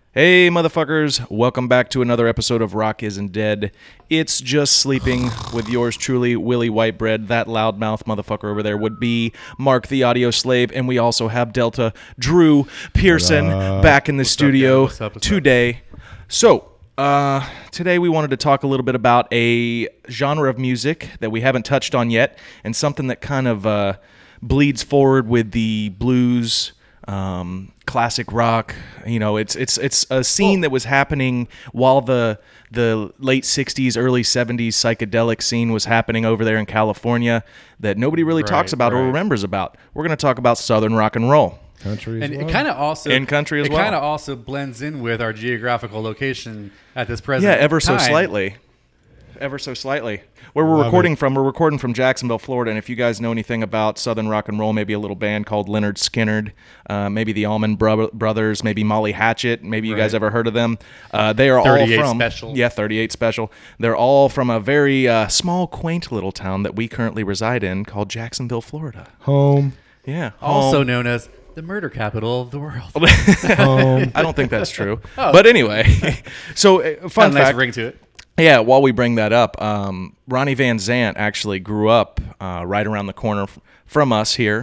Hey, motherfuckers. Welcome back to another episode of Rock Isn't Dead. It's Just Sleeping with yours truly, Willie Whitebread. That loudmouth motherfucker over there would be Mark the Audio Slave. And we also have Delta Drew Pearson back in the studio today. So, today we wanted to talk a little bit about a genre of music that we haven't touched on yet, and something that kind of bleeds forward with the blues, classic rock. You know, it's a scene that was happening while the late 60s, early 70s psychedelic scene was happening over there in California that nobody really talks about or remembers about. We're going to talk about Southern rock and roll. Country as and well. it kind of also In country as well. It kind of also blends in with our geographical location at this present Yeah, ever so time. slightly. Ever so slightly. Where we're recording from Jacksonville, Florida. And if you guys know anything about Southern rock and roll, maybe a little band called Leonard Skinner, maybe the Allman Brothers, maybe Molly Hatchet. Maybe you guys ever heard of them. They are all 38 from Special. Yeah, 38 Special. They're all from a very small, quaint little town that we currently reside in called Jacksonville, Florida. Home. Yeah, Also home. known as the murder capital of the world. Home. I don't think that's true. But anyway, so fun Got a nice fact. ring to it. Yeah, while we bring that up, Ronnie Van Zant actually grew up right around the corner from us here.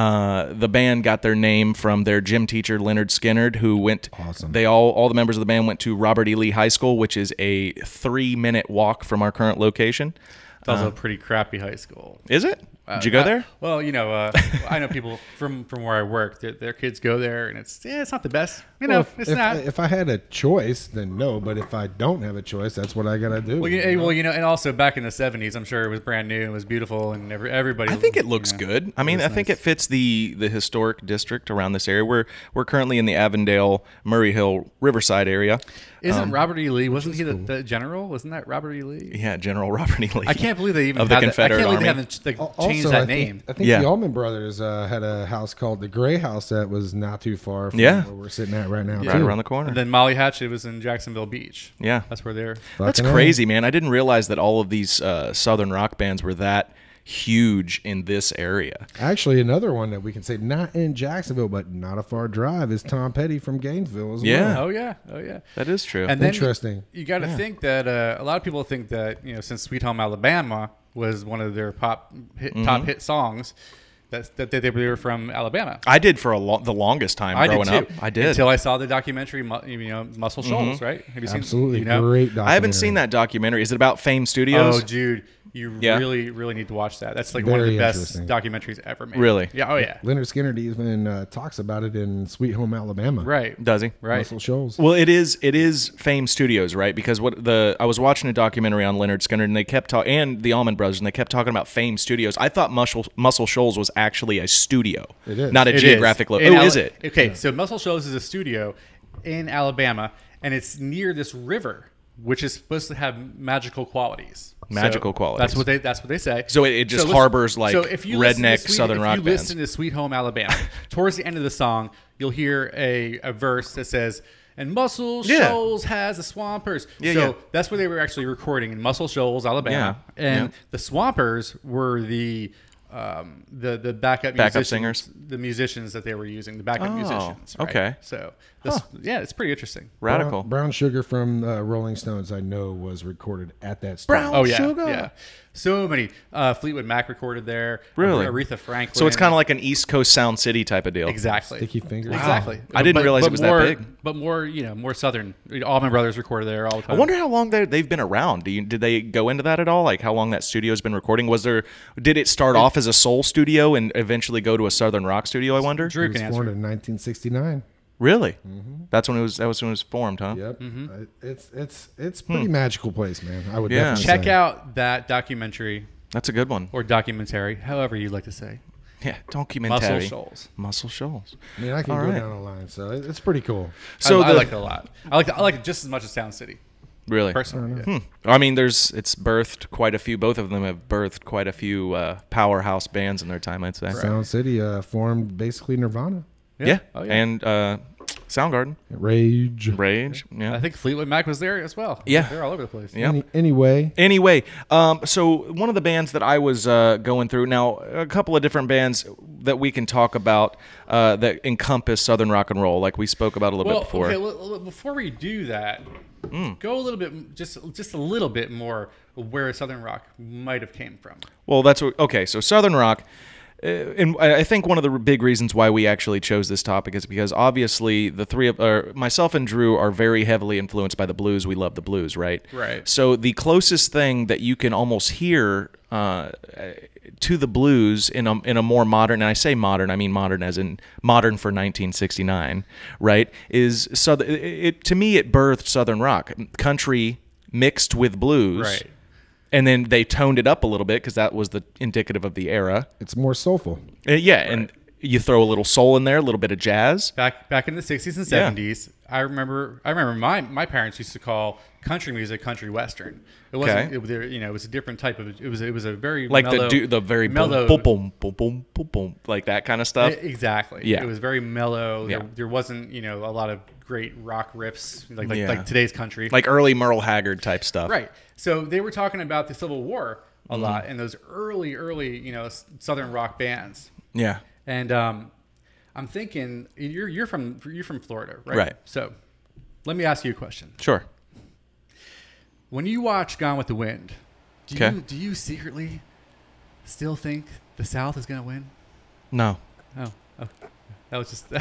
The band got their name from their gym teacher, Leonard Skinner, who went. Awesome. They all the members of the band went to Robert E. Lee High School, which is a 3-minute walk from our current location. It's also a pretty crappy high school. Is it? Did you go there? Well, you know, I know people from where I work. Their kids go there, and it's not the best. You know, it's not. If I had a choice, then no. But if I don't have a choice, that's what I gotta do. Well, you know, and also back in the '70s, I'm sure it was brand new and it was beautiful, and everybody. I think it looks you know, good. I mean, I think nice. it fits the historic district around this area. We're currently in the Avondale, Murray Hill, Riverside area. Isn't Robert E. Lee? Wasn't he the general? Wasn't that Robert E. Lee? Yeah, General Robert E. Lee. I can't believe they even of the had Confederate that. I can't believe Army. they haven't changed Also, that I name. think Yeah. the Allman Brothers had a house called the Gray House that was not too far from Yeah. where we're sitting at right now. right too. around the corner. And then Molly Hatchet was in Jacksonville Beach. Yeah. That's where they're. That's Fucking crazy, man. I didn't realize that all of these Southern rock bands were that huge in this area. Actually, another one that we can say not in Jacksonville, but not a far drive, is Tom Petty from Gainesville as Yeah. well. Oh yeah. That is true. And then Interesting. You got to think that a lot of people think that since Sweet Home Alabama was one of their top hit songs, that they were from Alabama. I did for the longest time I growing did too. up. I did. Until I saw the documentary, Muscle Shoals, right? Have you seen? Absolutely great documentary. I haven't seen that documentary. Is it about Fame Studios? Oh, dude, you Yeah. really need to watch that. That's like one of Very the best interesting. documentaries ever made. Really? Yeah. Oh yeah. Leonard Skinner even talks about it in Sweet Home Alabama. Right. Does he? Right. Muscle Shoals. Well, it is Fame Studios, right? Because I was watching a documentary on Leonard Skinner, and they kept talking, and the Allman Brothers, and they kept talking about Fame Studios. I thought Muscle Shoals was actually a studio, It is. not a It geographic is. location. Oh, is it? Okay, so Muscle Shoals is a studio in Alabama, and it's near this river, which is supposed to have magical qualities. Magical qualities. That's what they say. So it just listen- harbors, like, if you listen to redneck Southern rock If you bands. listen to Sweet Home Alabama, towards the end of the song, you'll hear a verse that says, "And Muscle Yeah. Shoals has the Swampers." Yeah, so yeah. that's where they were actually recording, in Muscle Shoals, Alabama. Yeah, And yeah. the Swampers were the backup Backup musicians, singers? the musicians that they were using, the backup Oh, musicians. Right? okay. So yeah, it's pretty interesting. Radical. Brown Sugar from Rolling Stones, I know, was recorded at that Brown studio. Oh yeah, Sugar. yeah. So many. Fleetwood Mac recorded there. Really? Aretha Franklin. So it's kind of like an East Coast Sound City type of deal. exactly. Sticky Fingers. Exactly. I didn't realize it was that more, big. But more, more southern. Allman Brothers recorded there all the time. I wonder how long they've been around. Did they go into that at all? Like how long that studio's been recording? Did it start off as a soul studio and eventually go to a Southern rock studio? I wonder. Drew It was can formed answer. in 1969. Really? That was when it was formed, huh? Yep. It's pretty magical place, man. I would Yeah. definitely Check say. out that documentary That's a good one. or documentary, however you'd like to say. Yeah, Muscle documentary. Shoals. Muscle Shoals. I mean, I can All go right. down the line, so it's pretty cool. So I like it a lot. I like it just as much as Sound City, really. personally. Yeah. I mean, it's birthed quite a few. Both of them have birthed quite a few powerhouse bands in their time, I'd say. Sound City formed basically Nirvana. Yeah. Oh, yeah. And Soundgarden, Rage. Yeah. I think Fleetwood Mac was there as well. Yeah. They're all over the place. Yeah. Anyway, So one of the bands that I was going through now, a couple of different bands that we can talk about that encompass Southern rock and roll, like we spoke about a little bit before. Okay, well, before we do that, go a little bit, just a little bit more where Southern rock might have came from. Well, okay. So Southern rock, and I think one of the big reasons why we actually chose this topic is because obviously the three of myself and Drew are very heavily influenced by the blues. We love the blues, right? Right. So the closest thing that you can almost hear to the blues in a more modern, and I say modern, I mean modern as in modern for 1969, right? Is to me it birthed Southern rock, country mixed with blues, Right. And then they toned it up a little bit because that was the indicative of the era. it's more soulful. And you throw a little soul in there, a little bit of jazz. Back in the 60s and 70s, I remember my parents used to call country music country western. It wasn't it was a different type of it was a very Like mellow, the very mellow boom, boom, boom, boom, boom, boom, like that kind of stuff. Exactly. Yeah. It was very mellow. Yeah. There wasn't, a lot of great rock riffs like Yeah. like today's country. Like early Merle Haggard type stuff. Right. So they were talking about the Civil War a Mm-hmm. lot and those early, Southern rock bands. Yeah. And I'm thinking you're from Florida, right? Right. So let me ask you a question. Sure. When you watch Gone with the Wind, Okay. do you secretly still think the South is going to win? No. Oh, that was just.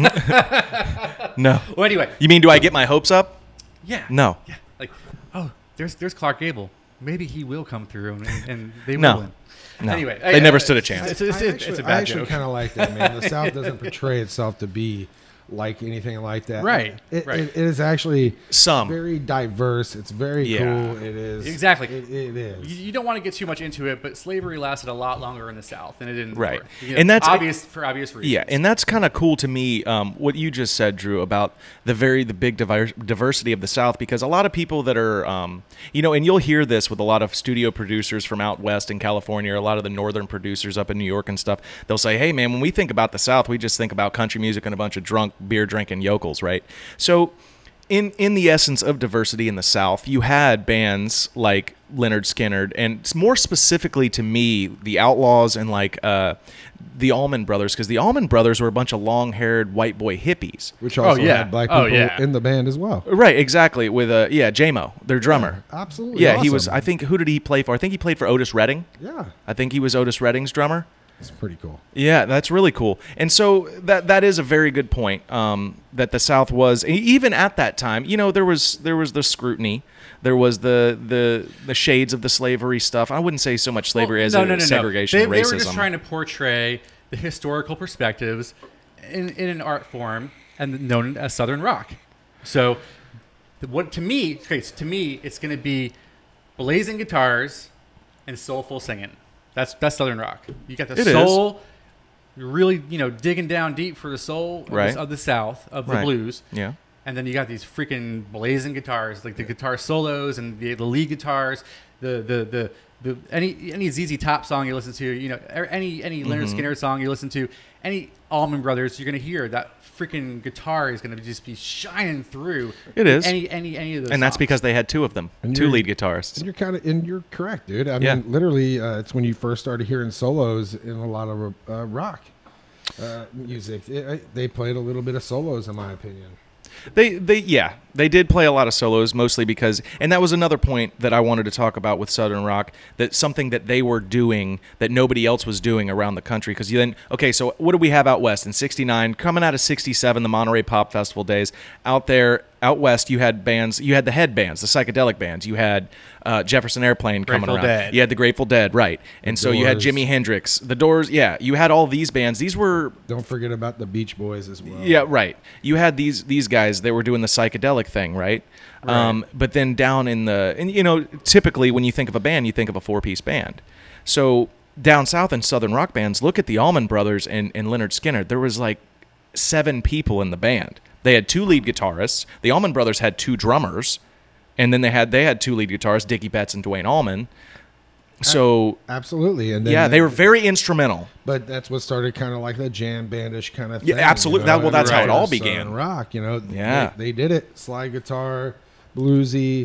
No. Well, anyway. You mean, do I get my hopes up? Yeah. No. Yeah. Like, there's Clark Gable. Maybe he will come through and they No. will win. No. Anyway, They never stood a chance. It's a I bad actually joke. kind of like that, man. The South doesn't portray itself to be like anything like that. Right, It, right. it is actually Some. very diverse. It's very Yeah. cool. It is. Exactly. It is. You don't want to get too much into it, but slavery lasted a lot longer in the South than it did in the Right. North. And that's- for obvious reasons. Yeah, and that's kind of cool to me. What you just said, Drew, about the big diversity of the South, because a lot of people that are, and you'll hear this with a lot of studio producers from out west in California, or a lot of the northern producers up in New York and stuff. They'll say, "Hey, man, when we think about the South, we just think about country music and a bunch of drunk beer drinking yokels, right?" So, in the essence of diversity in the South, you had bands like Leonard Skinner, and more specifically to me, the Outlaws and like the Allman Brothers, because the Allman Brothers were a bunch of long-haired white boy hippies. Which also yeah. had black Oh, people yeah. in the band as well. Right, exactly. With J-Mo, their drummer. Absolutely. Yeah, he awesome. was. I think who did he play for? I think he played for Otis Redding. Yeah, I think he was Otis Redding's drummer. it's pretty cool. Yeah, that's really cool. And so that is a very good point. That the South was, even at that time, there was the scrutiny, there was the shades of the slavery stuff. I wouldn't say so much slavery as segregation, They racism. were just trying to portray the historical perspectives in an art form and known as Southern rock. So, to me, it's going to be blazing guitars and soulful singing. That's Southern rock. You got the It soul. You're really, digging down deep for the soul Right. of the South, of the Right. blues. Yeah. And then you got these freaking blazing guitars, like the guitar solos and the lead guitars, the any ZZ Top song you listen to, any Leonard Skinner song you listen to, any Allman Brothers, you're gonna hear that freaking guitar is gonna just be shining through. It is. Any of those. And that's songs. because they had two of them, And two you're- lead guitarists. And you're correct, dude. I Yeah. mean, literally, it's when you first started hearing solos in a lot of rock music. They played a little bit of solos, in my opinion. They did play a lot of solos, mostly because, and that was another point that I wanted to talk about with Southern rock, that something that they were doing that nobody else was doing around the country. Because so what do we have out west in '69? Coming out of '67, the Monterey Pop Festival days, out west, you had bands, you had the head bands, the psychedelic bands, you had Jefferson Airplane coming Grateful around. Dead. You had the Grateful Dead, right? And so you had Doors. Jimi Hendrix, the Doors. Yeah, you had all these bands. These were Don't forget about the Beach Boys as well. yeah, right. You had these guys that were doing the psychedelic thing, right? But then down in typically when you think of a band, you think of a 4-piece band. So down south in Southern rock bands, look at the Allman Brothers and Leonard Skinner. There was like 7 people in the band. They had 2 lead guitarists. The Allman Brothers had 2 drummers, and then they had 2 lead guitarists, Dickie Betts and Dwayne Allman. So Absolutely. And then yeah, they were very instrumental. But that's what started kind of like the jam bandish kind of Yeah, thing. absolutely. And That's how it all Southern began. Rock, Yeah. they did it. Slide guitar, bluesy,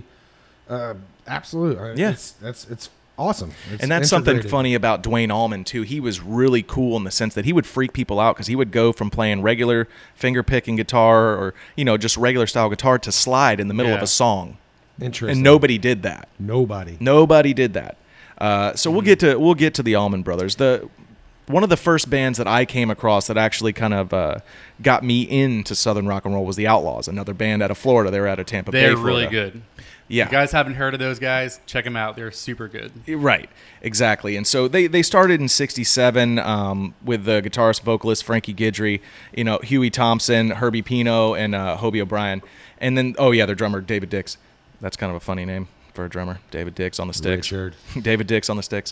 absolute. Yeah. It's awesome. It's And that's something integrated. funny about Dwayne Allman too. He was really cool in the sense that he would freak people out because he would go from playing regular finger picking guitar or just regular style guitar to slide in the middle of Yeah. a song, Interesting. and nobody did that. Nobody Did that. So we'll get to the Allman Brothers. One of the first bands that I came across that actually kind of got me into Southern rock and roll was the Outlaws, another band out of Florida. They're out of Tampa Bay, They're Florida. really good. Yeah. If you guys haven't heard of those guys, check them out. They're super good. Right, exactly. And so they started in '67 with the guitarist vocalist Frankie Guidry, Huey Thompson, Herbie Pino, and Hobie O'Brien, and then their drummer David Dix. That's kind of a funny name for a drummer, David Dix on the sticks. Richard. David Dix on the sticks.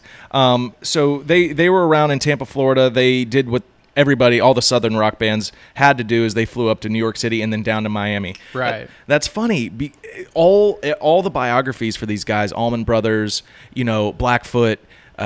So they were around in Tampa, Florida. They did what everybody, all the Southern rock bands had to do, is they flew up to New York City and then down to Miami. Right. That's funny. All the biographies for these guys, Allman Brothers, Blackfoot,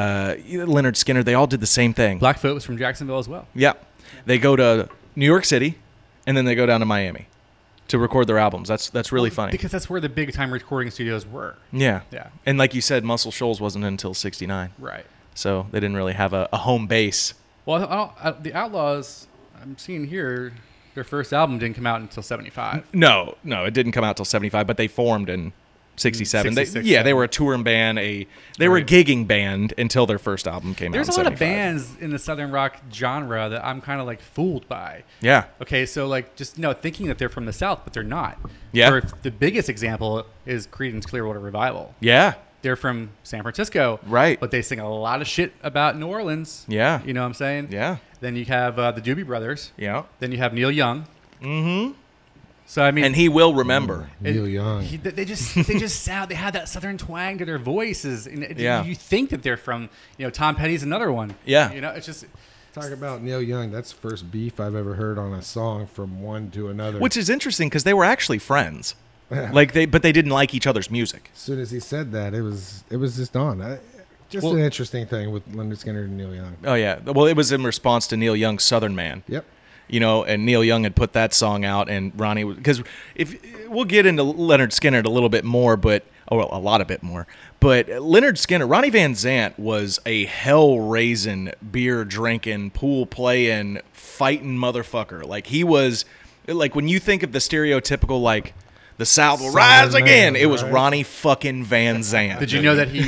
Leonard Skinner, they all did the same thing. Blackfoot was from Jacksonville as well. Yeah. They go to New York City and then they go down to Miami to record their albums. That's really funny. Because that's where the big time recording studios were. Yeah. Yeah. And like you said, Muscle Shoals wasn't until '69. Right. So they didn't really have a home base. Well, the Outlaws, I'm seeing here, their first album didn't come out until 75. No, it didn't come out till '75, but they formed in '67. 66, They were a touring band. They were a gigging band until their first album came There's out. a in lot of 75. bands in the Southern rock genre that I'm kind of like fooled by. Yeah. Okay, so like just thinking that they're from the South, but they're not. Yeah. The biggest example is Creedence Clearwater Revival. Yeah. They're from San Francisco, Right. But they sing a lot of shit about New Orleans. Yeah. You know what I'm saying? Yeah. Then you have the Doobie Brothers. Yeah. Then you have Neil Young. Mm-hmm. So I mean, And he will remember. Neil Young. They just sound. They have that Southern twang to their voices, and Yeah. you think that they're from. Tom Petty's another one. Yeah. It's just. Talk about Neil Young. That's the first beef I've ever heard on a song from one to another. Which is interesting because they were actually friends. But they didn't like each other's music. As soon as he said that, it was just on. An interesting thing with Leonard Skinner and Neil Young. Oh yeah. Well, it was in response to Neil Young's Southern Man. Yep. And Neil Young had put that song out, and Ronnie, because if we'll get into Leonard Skinner a little bit more, a lot of bit more, but Leonard Skinner, Ronnie Van Zant was a hell-raising, beer-drinking, pool-playing, fighting motherfucker. Like he was, like when you think of the stereotypical like the South will rise Southern again, man, it was right? Ronnie fucking Van Zant. Did you know that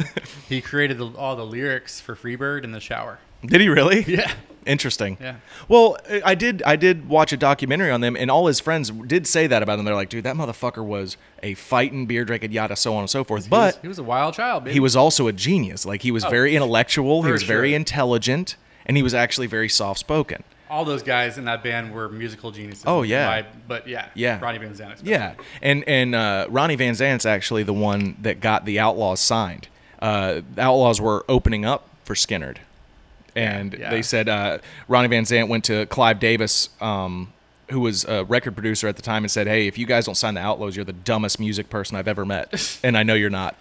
he created all the lyrics for Freebird in the shower? Did he really? Yeah. Interesting. Yeah. Well, I did watch a documentary on them, and all his friends did say that about him. They're like, dude, that motherfucker was a fighting, beer drinking, yada, so on and so forth. But he was a wild child, baby. he was also a genius. Like he was very intellectual. He for was very sure. intelligent, and he was actually very soft spoken. All those guys in that band were musical geniuses. Oh, yeah. But yeah. Yeah. Ronnie Van Zant. especially. Yeah, and Ronnie Van Zant's actually the one that got the Outlaws signed. The Outlaws were opening up for Skynyrd. And Yeah. they said Ronnie Van Zant went to Clive Davis, who was a record producer at the time, and said, hey, if you guys don't sign the Outlaws, you're the dumbest music person I've ever met. And I know you're not.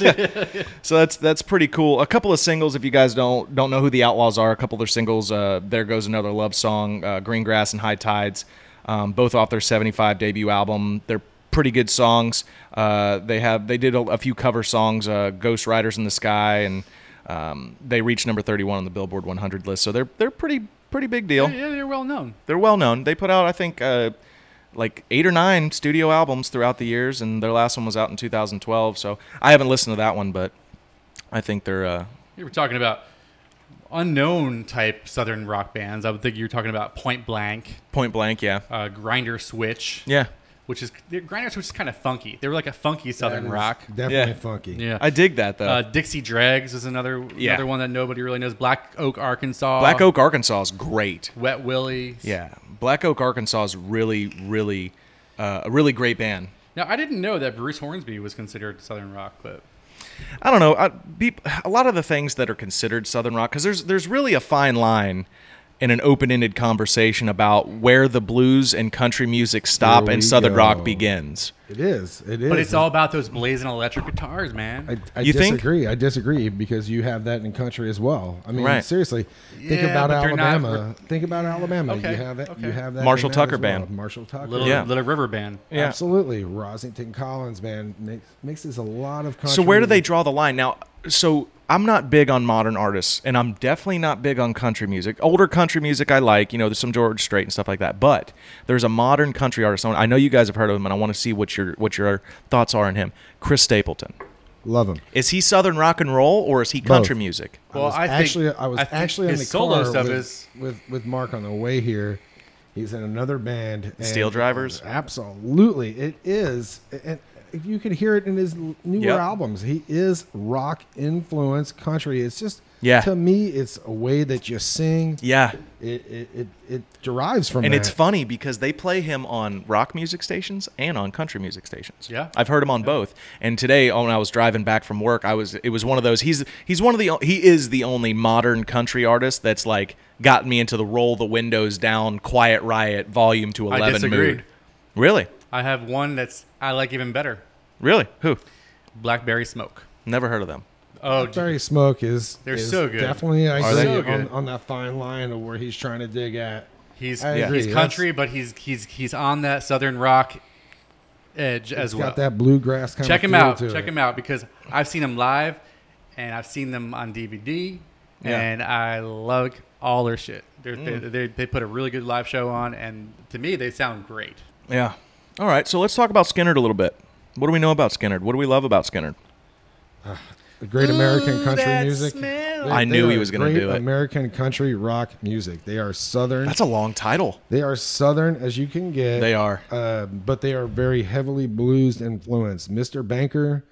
So that's pretty cool. A couple of singles, if you guys don't know who the Outlaws are, a couple of their singles, There Goes Another Love Song, Green Grass and High Tides, both off their 75 debut album. They're pretty good songs. They did a few cover songs, Ghost Riders in the Sky, and they reached number 31 on the Billboard 100 list. So they're pretty big deal. Yeah, they're well known. They're well known. They put out, I think, like 8 or 9 studio albums throughout the years, and their last one was out in 2012. So I haven't listened to that one, but I think they're. You were talking about unknown type Southern rock bands. I would think you were talking about Point Blank, Point Blank, yeah. Grinder Switch. Yeah. Which is Grinder Switch is kind of funky. They were like a funky Southern That is rock. Definitely Yeah. funky. Yeah. I dig that, though. Dixie Dregs is another one that nobody really knows. Black Oak, Arkansas. Black Oak, Arkansas is great. Wet Willie. Yeah. Black Oak, Arkansas is really, really a really great band. Now I didn't know that Bruce Hornsby was considered Southern rock, but I don't know. A lot of the things that are considered Southern rock, because there's really a fine line in an open-ended conversation about where the blues and country music stop Here and we Southern go. rock begins. It is. It is. But it's all about those blazing electric guitars, man. I You think? disagree. I disagree because you have that in country as well. I mean, Right. seriously, think Yeah, about but they're not- Alabama. Think about Alabama. Okay, You have that. okay. You have that. Marshall in that Tucker as well. Band. Marshall Tucker. Little Yeah. Little River Band. Yeah. Absolutely. Rosington Collins band mixes a lot of country. So where do they music. draw the line now? So I'm not big on modern artists, and I'm definitely not big on country music. Older country music I like, there's some George Strait and stuff like that. But there's a modern country artist. I know you guys have heard of him, and I want to see what your thoughts are on him. Chris Stapleton. Love them? Is he Southern rock and roll, or is he country Both. music? Well, I was think actually in his the solo car stuff with, is with Mark on the way here. He's in another band. and- Steel Drivers? Absolutely, it is, and you can hear it in his newer Yep. albums. He is rock influenced country. It's just Yeah. To me, it's a way that you sing. Yeah. It derives from And that. it's funny because they play him on rock music stations and on country music stations. Yeah. I've heard him on both. And today, when I was driving back from work, it was one of those. He is the only modern country artist that's like gotten me into the roll the windows down, Quiet Riot, volume to 11 disagree. mood. Really? I have one that's I like even better. Really? Who? Blackberry Smoke. Never heard of them. Oh, Blackberry Smoke is They're is so good. Definitely, I Are they? agree So good. on that fine line of where he's trying to dig at. he's I agree. he's country, but he's on that southern rock edge as It's well. got that bluegrass kind Check of him feel out. to Check it. him out because I've seen them live, and I've seen them on DVD, Yeah. and I love all their shit. They put a really good live show on, and to me, they sound great. Yeah. All right. So let's talk about Skynyrd a little bit. What do we know about Skynyrd? What do we love about Skynyrd? The great American country that music. smell. I knew are he was gonna great do it. American country rock music. They are southern. That's a long title. They are southern as you can get. They are. But they are very heavily blues influenced. Mr. Banker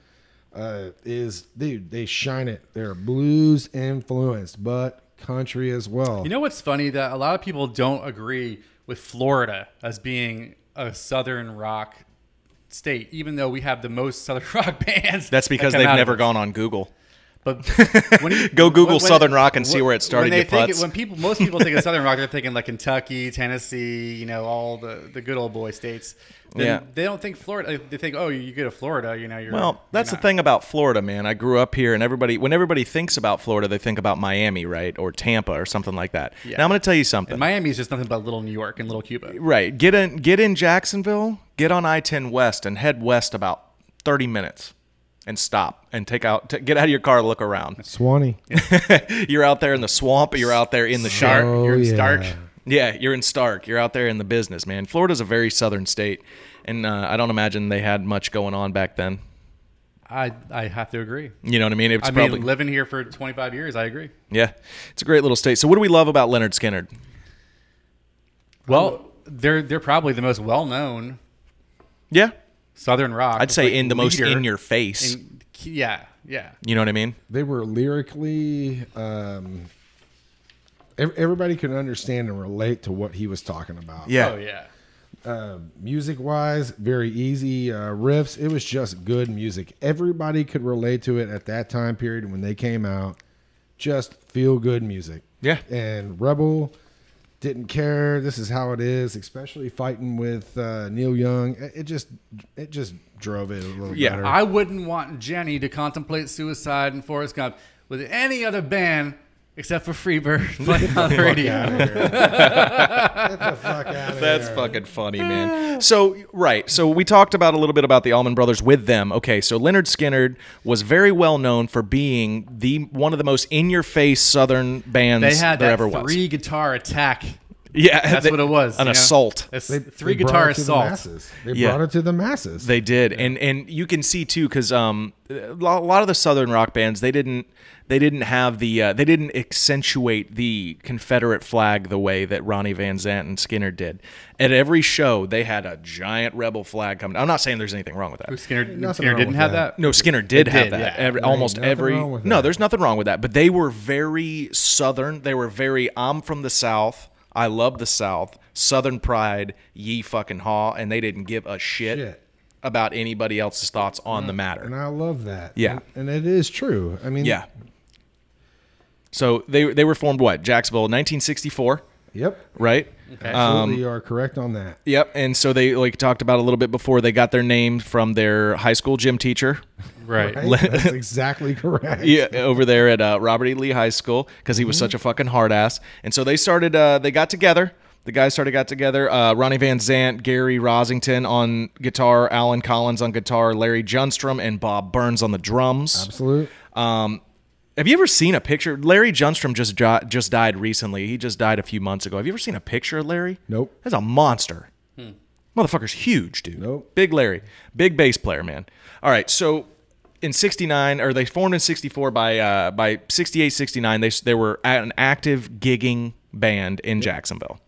they shine it. They're blues influenced, but country as well. You know what's funny? That a lot of people don't agree with Florida as being a southern rock state, even though we have the most southern rock bands. That's because that come they've out of never it. gone on Google. But when you, Go Google when- Southern Rock and see where it started, When they you think putz. most people think of Southern Rock, they're thinking like Kentucky, Tennessee, all the good old boy states. Then Yeah. they don't think Florida. They think, oh, you go to Florida, you're. Well, that's you're the thing about Florida, man. I grew up here, and when everybody thinks about Florida, they think about Miami, right, or Tampa, or something like that. Yeah. Now I'm going to tell you something. And Miami is just nothing but little New York and little Cuba. Right, get in Jacksonville, get on I-10 West, and head west about 30 minutes, and stop and get out of your car, look around. Swanee. You're out there in the swamp. You're out there in the shark. Oh, You're in yeah. Stark. Yeah, you're in Stark. You're out there in the business, man. Florida's a very southern state, and I don't imagine they had much going on back then. I have to agree. You know what I mean? It's I probably mean, living here for 25 years, I agree. yeah. It's a great little state. So, what do we love about Leonard Skynyrd? Well, they're probably the most well known Yeah, Southern rock. I'd say like, in the most leader in your face. yeah. You know what I mean? They were lyrically. Everybody could understand and relate to what he was talking about. Yeah. Oh yeah. Music wise, very easy riffs. It was just good music. Everybody could relate to it at that time period when they came out. Just feel good music. Yeah. And Rebel didn't care. This is how it is, especially fighting with Neil Young. It just drove it a little Yeah, better. I wouldn't want Jenny to contemplate suicide in Forrest Gump with any other band except for Freebird playing on the radio. Get the fuck out of That's here. fucking funny, man. So, right. So, we talked about a little bit about the Allman Brothers with them. Okay, so Leonard Skynyrd was very well known for being one of the most in-your-face Southern bands They had there that ever was. 3-guitar attack. Yeah, That's what it was. An assault. It's They 3-guitar brought it to the assault. masses. They Yeah. brought it to the masses. They did, and you can see too, because a lot of the Southern rock bands they didn't have the they didn't accentuate the Confederate flag the way that Ronnie Van Zant and Skynyrd did. At every show, they had a giant rebel flag coming. I'm not saying there's anything wrong with that. Nothing Skinner wrong didn't with have that. that. No, Skynyrd did It have did, that. yeah. Almost Nothing every. wrong with No, that. there's nothing wrong with that. But they were very Southern. They were very. I'm from the South. I love the South. Southern pride. Ye fucking haw. And they didn't give a shit about anybody else's thoughts on the matter. And I love that. Yeah. And it is true. I mean, Yeah. So they were formed what? Jacksonville, 1964. Yep. right? Okay. Absolutely, you are correct on that. Yep. And so they, like talked about a little bit before, they got their name from their high school gym teacher. Right. Right? That's exactly correct. Yeah, over there at Robert E. Lee High School, because he was such a fucking hard ass. And so they started, they got together. The guys got together. Ronnie Van Zant, Gary Rosington on guitar, Alan Collins on guitar, Larry Junstrom, and Bob Burns on the drums. Absolute. Have you ever seen a picture? Larry Junstrom just died recently. He just died a few months ago. Have you ever seen a picture of Larry? Nope. That's a monster. Motherfucker's huge, dude. Nope. Big Larry. Big bass player, man. All right, so in 69, or they formed in 64, by 68, 69, they were an active gigging band in Jacksonville.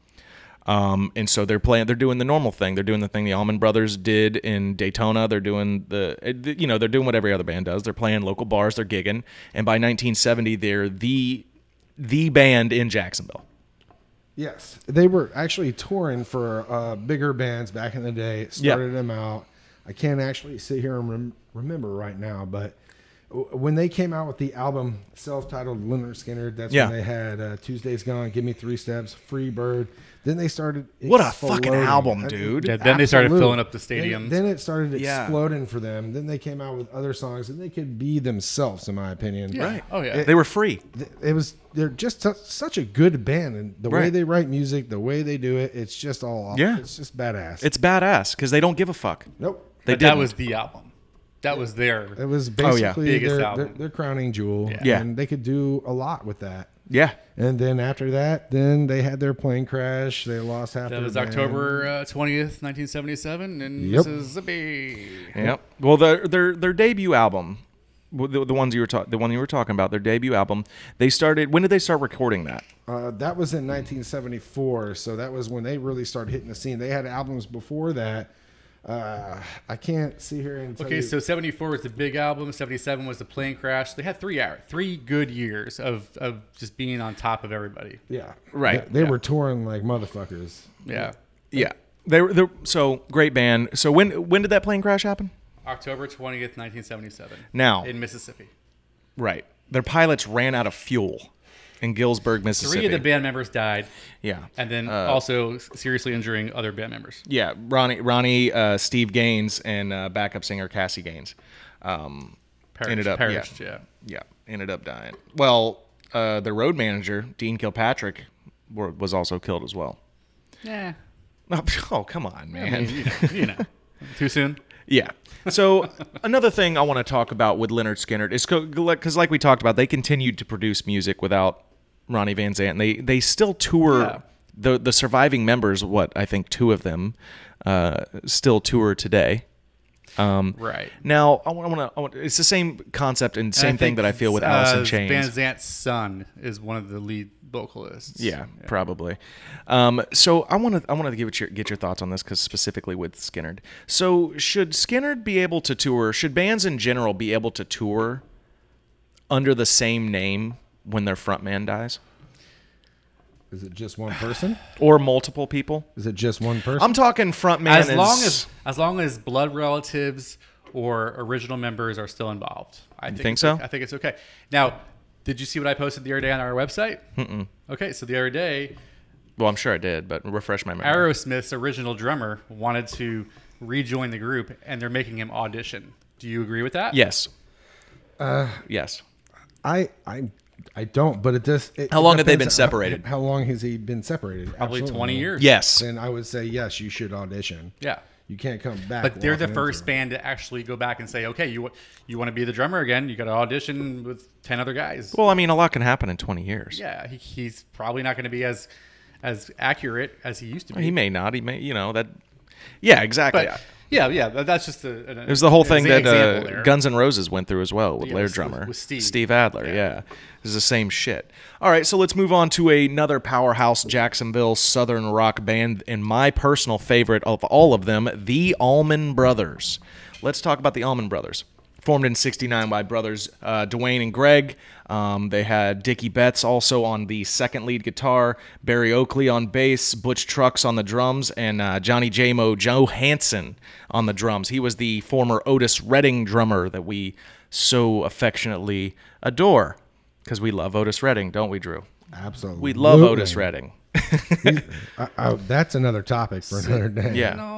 And so they're doing the normal thing. They're doing the thing the Allman Brothers did in Daytona. They're doing they're doing what every other band does. They're playing local bars. They're gigging. And by 1970, they're the band in Jacksonville. Yes. They were actually touring for bigger bands back in the day. Started them out. I can't actually sit here and remember right now, but when they came out with the album self-titled Lynyrd Skynyrd, that's when they had Tuesday's Gone, Give Me 3 Steps, Free Bird. Then they started What a fucking album, dude. Yeah, then they started filling up the stadiums. Then it started exploding for them. Then they came out with other songs, and they could be themselves, in my opinion. Yeah. Right. Oh, yeah. They were free. They're just such a good band, and the way they write music, the way they do it, it's just all it's just badass. It's badass because they don't give a fuck. Nope. That was the album. That was their. It was basically biggest album. their crowning jewel. Yeah. And they could do a lot with that. Yeah. And then after that, then they had their plane crash. They lost half That their was band. October 20th, 1977 in Mississippi. Yep. Well, their debut album, the one you were talking about, their debut album, they started. When did they start recording that? That was in 1974. So that was when they really started hitting the scene. They had albums before that. I can't see here and tell you. So 74 was the big album. 77 was the plane crash. They had 3 good years of just being on top of everybody. Yeah. Right. They were touring like motherfuckers. Yeah. Yeah. They were so great band. So when did that plane crash happen? October 20th, 1977. Now. In Mississippi. Right. Their pilots ran out of fuel in Gillsburg, Mississippi. 3 of the band members died. Yeah. And then also seriously injuring other band members. Yeah, Ronnie, Steve Gaines, and backup singer Cassie Gaines ended up perished, ended up dying. Well, the road manager Dean Kilpatrick was also killed as well. Yeah. Oh, come on, man. You know. Too soon? Yeah. So another thing I want to talk about with Lynyrd Skynyrd is because, like we talked about, they continued to produce music without Ronnie Van Zant. They still tour. The surviving members, I think 2 of them, still tour today. Right. Now, I want. It's the same concept and same thing that I feel with Alice in Chains. Van Zant's son is one of the lead vocalists. Yeah, probably. So I want to get your thoughts on this, because specifically with Skynyrd. So should Skynyrd be able to tour? Should bands in general be able to tour under the same name when their frontman dies? Is it just one person? Or multiple people? Is it just one person? I'm talking frontman. As long as blood relatives or original members are still involved. I think so? I think it's okay. Now, did you see what I posted the other day on our website? Mm-mm. Okay, so the other day, well, I'm sure I did, but refresh my memory. Aerosmith's original drummer wanted to rejoin the group, and they're making him audition. Do you agree with that? Yes. Yes. I don't, but it does. How long have they been separated? How long has he been separated? Probably 20 years. Yes. Then I would say yes. You should audition. Yeah. You can't come back. But they're the walking first into band to actually go back and say, okay, you want to be the drummer again? You got to audition with 10 other guys. Well, I mean, a lot can happen in 20 years. Yeah, he's probably not going to be as accurate as he used to be. He may not. He may, that. Yeah, exactly. But yeah. That's just it was the whole thing that there. Guns N' Roses went through as well with their drummer, with Steve Adler. Yeah. It was the same shit. All right, so let's move on to another powerhouse Jacksonville Southern rock band, and my personal favorite of all of them, the Allman Brothers. Let's talk about the Allman Brothers. Formed in '69 by brothers Dwayne and Greg. They had Dickie Betts also on the second lead guitar, Barry Oakley on bass, Butch Trucks on the drums, and Johnny J-Mo Johansson on the drums. He was the former Otis Redding drummer that we so affectionately adore, because we love Otis Redding, don't we, Drew? Absolutely. We love Otis Redding. That's another topic for another day. Yeah.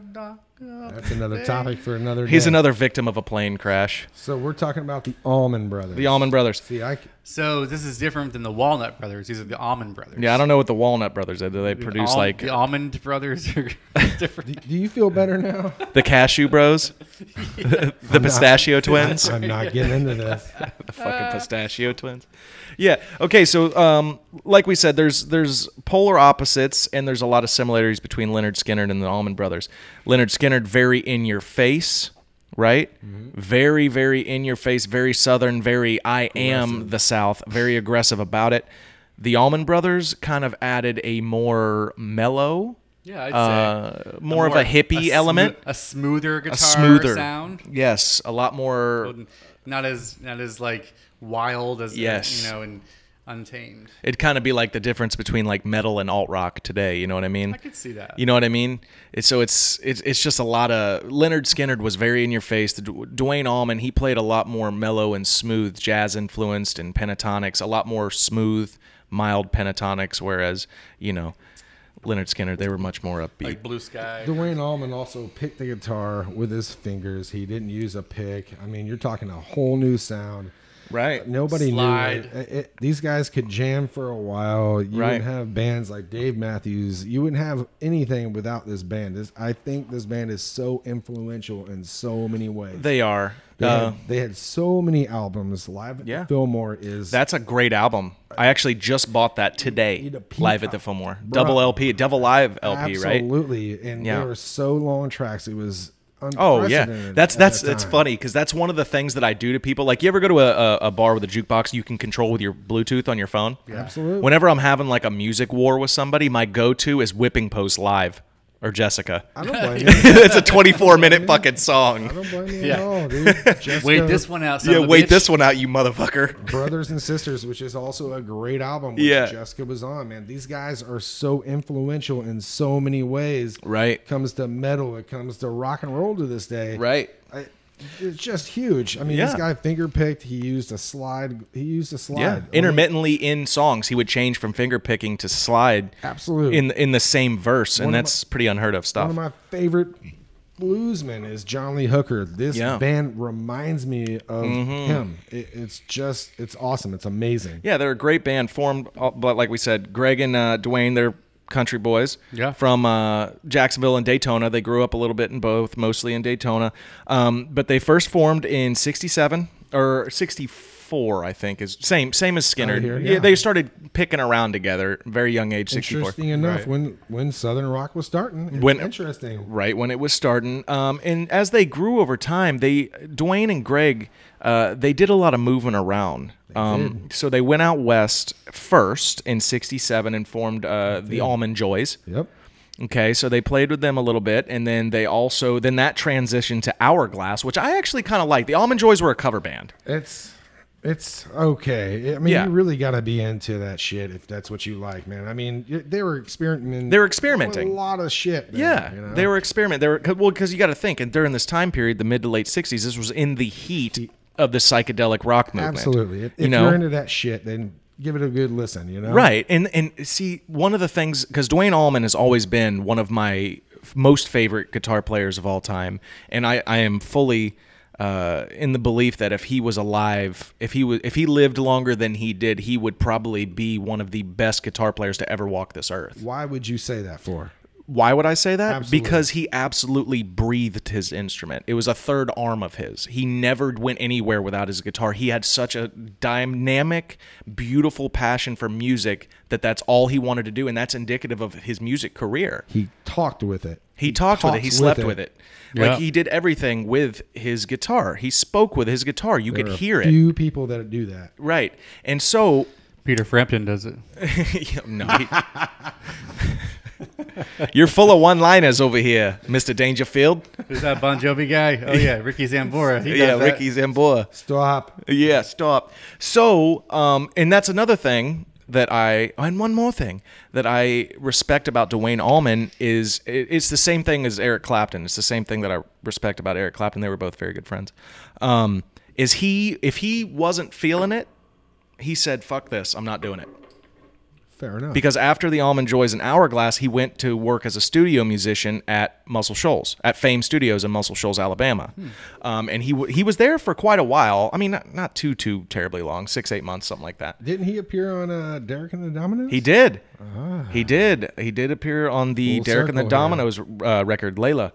That's another topic for another day. He's another victim of a plane crash. So we're talking about the Allman Brothers. The Allman Brothers. See, So this is different than the Walnut Brothers. These are the Almond Brothers. Yeah, I don't know what the Walnut Brothers are. Do they produce like the Almond Brothers are different. do you feel better now? the Cashew Bros? The Pistachio Twins? I'm not getting into this. The fucking Pistachio Twins. Yeah. Okay. So, like we said, there's polar opposites, and there's a lot of similarities between Leonard Skinner and the Allman Brothers. Leonard Skinner, very in your face, right? Mm-hmm. Very, very in your face, very Southern, very I am the South, very aggressive about it. The Allman Brothers kind of added a more mellow. Yeah, I'd say more of a hippie element, a smoother guitar sound. Yes, a lot more. Not as like wild as yes. And untamed. It'd kind of be like the difference between like metal and alt rock today. You know what I mean? I could see that. You know what I mean? It's just a lot of Leonard Skinner was very in your face. Duane Allman, he played a lot more mellow and smooth, jazz influenced and pentatonics, a lot more smooth, mild pentatonics. Whereas Leonard Skinner, they were much more upbeat. Like Blue Sky. Duane Allman also picked the guitar with his fingers. He didn't use a pick. I mean, you're talking a whole new sound. Right. Nobody knew it. These guys could jam for a while. You wouldn't have bands like Dave Matthews. You wouldn't have anything without this band. I think this band is so influential in so many ways. They are. They had so many albums. Live at the Fillmore That's a great album. I actually just bought that today. Live at the Fillmore. Double LP, double live LP, right? Absolutely. And they were so long tracks. It was oh yeah, that's funny because that's one of the things that I do to people. Like, you ever go to a bar with a jukebox you can control with your Bluetooth on your phone? Yeah. Absolutely. Whenever I'm having like a music war with somebody, my go-to is Whipping Post Live or Jessica. I don't blame you. It's a 24-minute fucking song. I don't blame you at all, dude. Jessica, wait this one out. Wait this one out, you motherfucker. Brothers and Sisters, which is also a great album. Which Jessica was on, man. These guys are so influential in so many ways. Right. It comes to metal. It comes to rock and roll to this day. Right. It's just huge. I mean, this guy finger picked. He used a slide. Yeah. Intermittently in songs, he would change from finger picking to slide. Absolutely. In the same verse, and that's pretty unheard of stuff. One of my favorite bluesmen is John Lee Hooker. This band reminds me of him. It's awesome. It's amazing. Yeah, they're a great band formed, but like we said, Greg and Duane, they're country boys from Jacksonville and Daytona. They grew up a little bit in both, mostly in Daytona. But they first formed in 67 or 64, I think, is same as Skinner. Yeah, they started picking around together, very young age, 64. Interesting enough, when Southern rock was starting. Interesting. Right, when it was starting. And as they grew over time, Duane and Greg, they did a lot of moving around. So they went out west first in 67 and formed the Allman Joys. Yep. Okay, so they played with them a little bit, and then that transitioned to Hourglass, which I actually kind of like. The Allman Joys were a cover band. It's okay. I mean, you really got to be into that shit if that's what you like, man. I mean, they were experimenting. A lot of shit. Man, they were experimenting. Because you got to think, and during this time period, the mid to late 60s, this was in the heat of the psychedelic rock movement. Absolutely. If you're into that shit, then give it a good listen, Right. And see, one of the things, because Duane Allman has always been one of my most favorite guitar players of all time, and I am fully in the belief that if he was alive, if he lived longer than he did, he would probably be one of the best guitar players to ever walk this earth. Why would you say that for? Why would I say that? Absolutely. Because he absolutely breathed his instrument. It was a third arm of his. He never went anywhere without his guitar. He had such a dynamic, beautiful passion for music that's all he wanted to do, and that's indicative of his music career. He talked with it. He talked with it. He slept with it. Like, he did everything with his guitar. He spoke with his guitar. You could hear it. Few people that do that. Right. And so Peter Frampton does it. No. You're full of one-liners over here, Mr. Dangerfield. Is that Bon Jovi guy? Oh yeah, Ricky Zambora. Ricky Zambora. Stop. Yeah, stop. So, and that's another thing and one more thing that I respect about Duane Allman is it's the same thing as Eric Clapton. It's the same thing that I respect about Eric Clapton. They were both very good friends. If he wasn't feeling it, he said, "Fuck this, I'm not doing it." Fair enough. Because after the Almond Joys and Hourglass, he went to work as a studio musician at Muscle Shoals, at Fame Studios in Muscle Shoals, Alabama. And he was there for quite a while. I mean, not too terribly long, 6-8 months, something like that. Didn't he appear on Derek and the Dominoes? He did. He did appear on the Full Derek and the circle Dominoes record, Layla.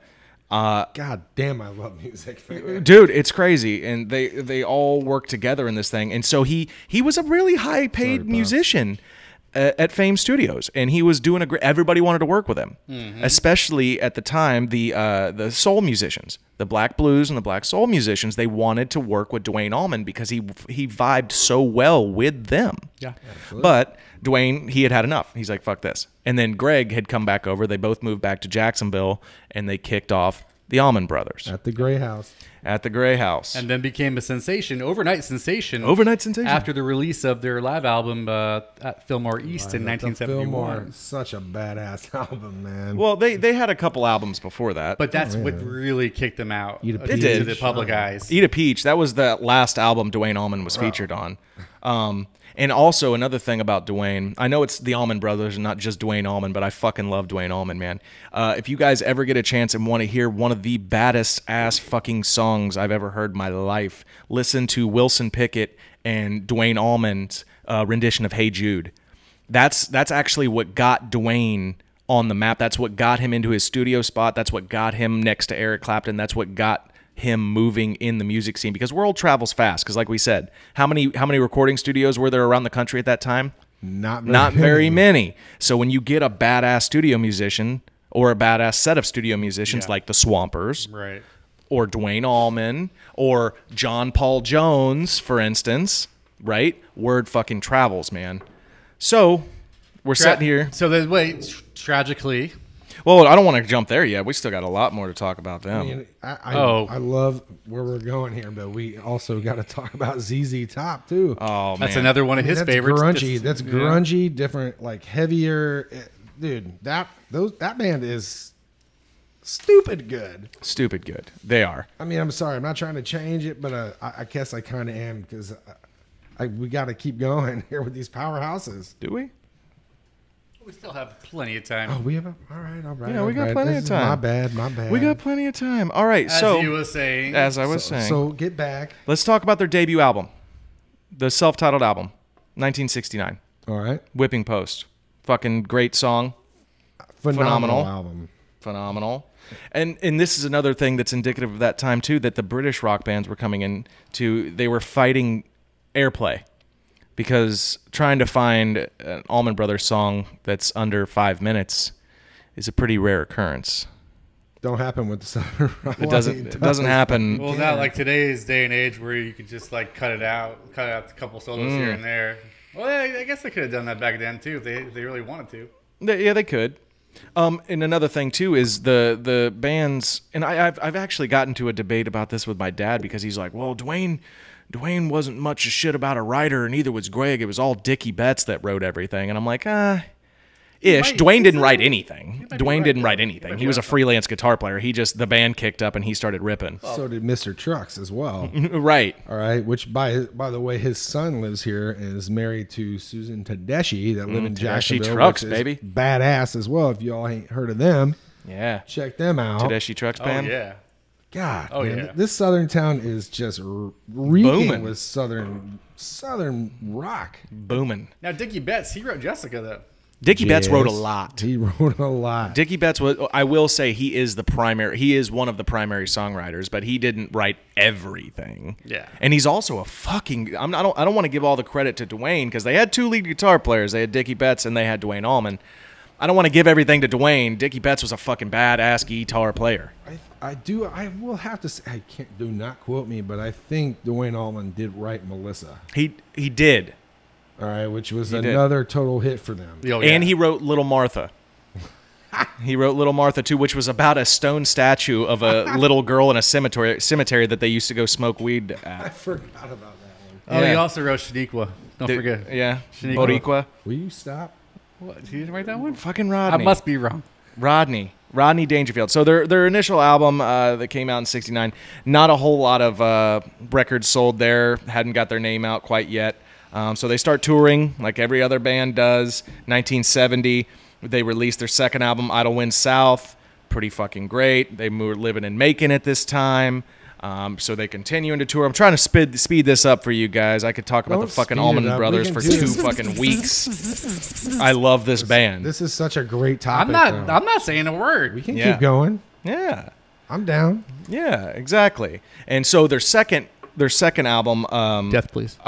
God damn, I love music, man. Dude, it's crazy, and they all work together in this thing. And so he was a really high paid musician at Fame Studios, and he was doing everybody wanted to work with him, especially at the time the soul musicians, the black blues and the black soul musicians. They wanted to work with Duane Allman because he vibed so well with them. Yeah. But Duane, he had enough. He's like, fuck this. And then Greg had come back over. They both moved back to Jacksonville, and they kicked off the Allman Brothers At the Gray House. at the Gray House. And then became a sensation, overnight sensation. After the release of their live album at Fillmore East in 1971. Fillmore, such a badass album, man. Well, they had a couple albums before that. But that's what really kicked them out Eat a to Peach. the public eyes. Eat a Peach, that was the last album Duane Allman was featured on. And also another thing about Duane, I know it's the Allman Brothers and not just Duane Allman, but I fucking love Duane Allman, man. If you guys ever get a chance and want to hear one of the baddest ass fucking songs I've ever heard in my life, listen to Wilson Pickett and Duane Allman's rendition of Hey Jude. That's actually what got Duane on the map. That's what got him into his studio spot. That's what got him next to Eric Clapton. That's what got him moving in the music scene, because world travels fast. Because like we said, how many recording studios were there around the country at that time? Not very many. So when you get a badass studio musician or a badass set of studio musicians like the Swampers, Right. or Duane Allman, or John Paul Jones, for instance, right? Word fucking travels, man. So we're sitting here. So then, wait, tragically, Well, I don't want to jump there yet. We still got a lot more to talk about them. I mean, I love where we're going here, but we also got to talk about ZZ Top too. Oh man, that's another one of his That's favorites. grungy. That's grungy, different, like heavier. Dude, that band is stupid good. Stupid good. They are. I mean, I'm sorry, I'm not trying to change it, but I guess I kind of am, because we got to keep going here with these powerhouses. Do we? We still have plenty of time. Oh, we have all right. Yeah, we got all right. plenty This of is time. My bad. We got plenty of time. All right. As So you were saying, as I was saying, So get back. let's talk about their debut album, the self-titled album, 1969, All right. Whipping Post. Fucking great song. Phenomenal Phenomenal. album. Phenomenal. And this is another thing that's indicative of that time too, that the British rock bands were coming in to, they were fighting airplay, because trying to find an Allman Brothers song that's under 5 minutes is a pretty rare occurrence. Don't happen with the Southern Rock. It doesn't happen. well, not like today's day and age where you could just like cut out a couple solos here and there. Well, I guess they could have done that back then too if they really wanted to. Yeah, they could. And another thing too is the bands, and I've actually gotten to a debate about this with my dad, because he's like, well, Duane wasn't much a shit about a writer, and neither was Greg. It was all Dickie Betts that wrote everything. And I'm like, ish. Duane didn't write anything. Duane didn't write anything. He was a freelance guitar player. The band kicked up and he started ripping. So did Mr. Trucks as well. Right. All right. Which, by the way, his son lives here and is married to Susan Tedeschi that live in Tedeschi Jacksonville. Trucks, which is baby. Badass as well. If y'all ain't heard of them, Yeah. check them out. Tedeschi Trucks band. Oh yeah. God, Oh, man, yeah. this Southern town is just reeking Booming. with Southern rock. Booming. Now Dickie Betts, he wrote Jessica though. Dickie Betts wrote a Yes, lot. He wrote a lot. Dickie Betts was, I will say, he is one of the primary songwriters, but he didn't write everything. Yeah. And he's also a fucking, I don't want to give all the credit to Duane, because they had two lead guitar players. They had Dickie Betts and they had Duane Allman. I don't want to give everything to Duane. Dickie Betts was a fucking badass guitar player. I will have to say, do not quote me, but I think Duane Allman did write Melissa. He did. All right, which was did. another total hit for them. Oh, yeah. And he wrote Little Martha. He wrote Little Martha too, which was about a stone statue of a little girl in a cemetery that they used to go smoke weed I at. forgot about that one. Oh, Yeah. he also wrote Shaniqua. Don't forget. Yeah. Shaniqua. Boricua. Will you stop? What? He didn't write that one? Fucking I Rodney. must be wrong. Rodney Dangerfield. So their initial album that came out in '69, not a whole lot of records sold there. Hadn't got their name out quite yet. So they start touring like every other band does. 1970, they released their second album, Idle Wind South. Pretty fucking great. They were living in Macon at this time. So they continue into tour. I'm trying to speed this up for you guys. I could talk about the Don't fucking speed it Allman up. Brothers We for can do 2 this. fucking weeks. I love this band. This is such a great topic. I'm though. not saying a word. We can Yeah. keep going. Yeah. I'm down. Yeah, exactly. And so their second album, Death, please.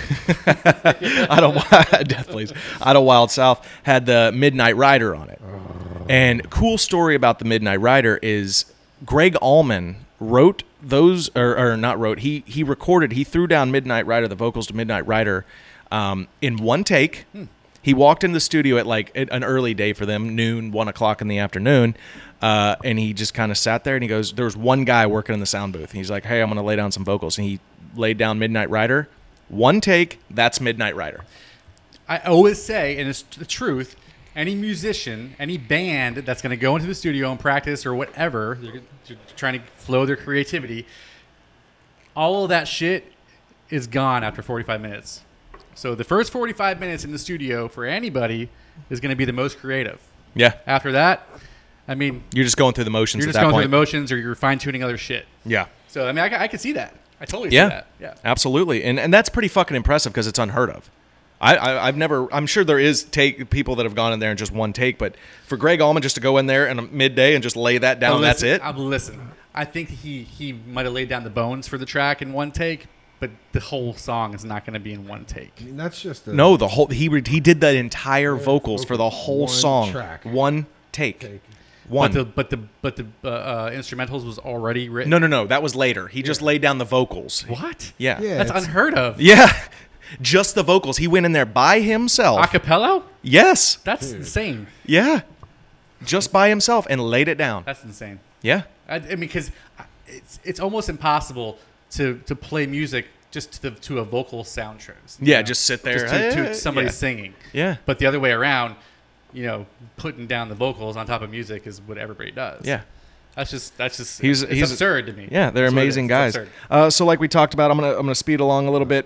Death Please. Idlewild South had the Midnight Rider on it. And cool story about the Midnight Rider is Greg Allman wrote those, or not wrote, he recorded, he threw down Midnight Rider, the vocals to Midnight Rider, in one take. He walked in the studio at like an early day for them, noon, 1 o'clock in the afternoon, and he just kind of sat there and he goes, there was one guy working in the sound booth. He's like, hey, I'm going to lay down some vocals. And he laid down Midnight Rider. One take, that's Midnight Rider. I always say, and it's the truth, any musician, any band that's going to go into the studio and practice or whatever, they're trying to flow their creativity, all of that shit is gone after 45 minutes. So the first 45 minutes in the studio for anybody is going to be the most creative. Yeah. After that, I mean, You're just going through the motions you're at just that going point. through the motions or you're fine-tuning other shit. Yeah. So, I mean, I can see that. I totally see Yeah. that. Yeah. Absolutely. And that's pretty fucking impressive because it's unheard of. I've never, I'm sure there is people that have gone in there in just one take, but for Greg Allman just to go in there in midday and just lay that down, that's it? Listen, I think he might have laid down the bones for the track in one take, but the whole song is not going to be in one take. I mean, that's just a No, the whole, he did the entire vocals for the whole one song. track. One take. take. One. But the instrumentals was already written. No. That was later. He just laid down the vocals. What? Yeah. Yeah. That's it's- unheard of. Yeah. Just the vocals. He went in there by himself. Acapella? Yes. That's insane. Yeah. Just by himself and laid it down. That's insane. Yeah. I mean, because it's almost impossible to play music just to a vocal soundtrack. Yeah, just sit there. Just to somebody yeah. singing. Yeah. But the other way around, putting down the vocals on top of music is what everybody does. Yeah. That's just He's absurd to me. Yeah, they're That's what it amazing is. guys. It's absurd. So like we talked about, I'm gonna speed along a little bit.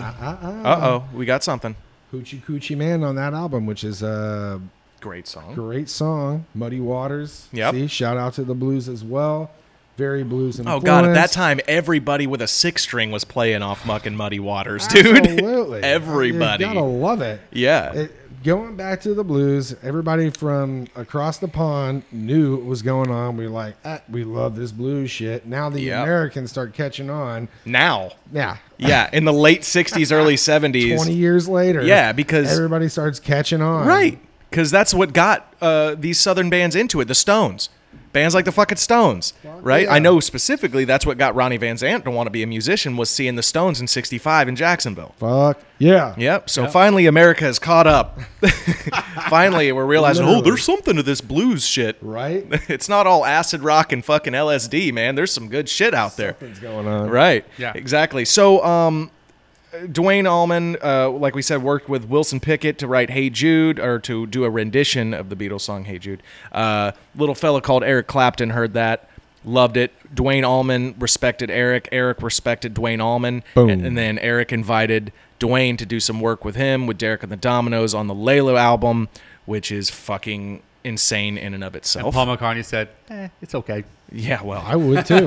Uh-oh, we got something. Hoochie Coochie Man on that album, which is a Great song. great song. Muddy Waters. Yep. See, shout out to the blues as well. Very blues Oh influenced. god, at that time everybody with a 6-string was playing off fucking Muddy Waters, dude. Absolutely. Everybody. You gotta love it. Yeah. Going back to the blues, everybody from across the pond knew what was going on. We were like, we love this blues shit. Now the Yep. Americans start catching on. Now. Yeah. Yeah, in the late 60s, early 70s. 20 years later. Yeah, because everybody starts catching on. right. Cuz that's what got these southern bands into it, the Stones. Bands like the fucking Stones, right? yeah. I know specifically that's what got Ronnie Van Zant to want to be a musician, was seeing the Stones in 65 in Jacksonville. Fuck. Yeah. Yep. So finally America has caught up. Finally, we're realizing, Literally. there's something to this blues shit. Right? It's not all acid rock and fucking LSD, man. There's some good shit out there. Something's going on. Right. Yeah. Exactly. So, Dwayne Allman, like we said, worked with Wilson Pickett to write "Hey Jude" or to do a rendition of the Beatles song "Hey Jude." Little fella called Eric Clapton heard that, loved it. Dwayne Allman respected Eric. Eric respected Dwayne Allman, Boom. and then Eric invited Dwayne to do some work with him with Derek and the Dominoes on the Layla album, which is fucking insane in and of And itself. Paul McCartney said, it's okay. Yeah, well, I would too.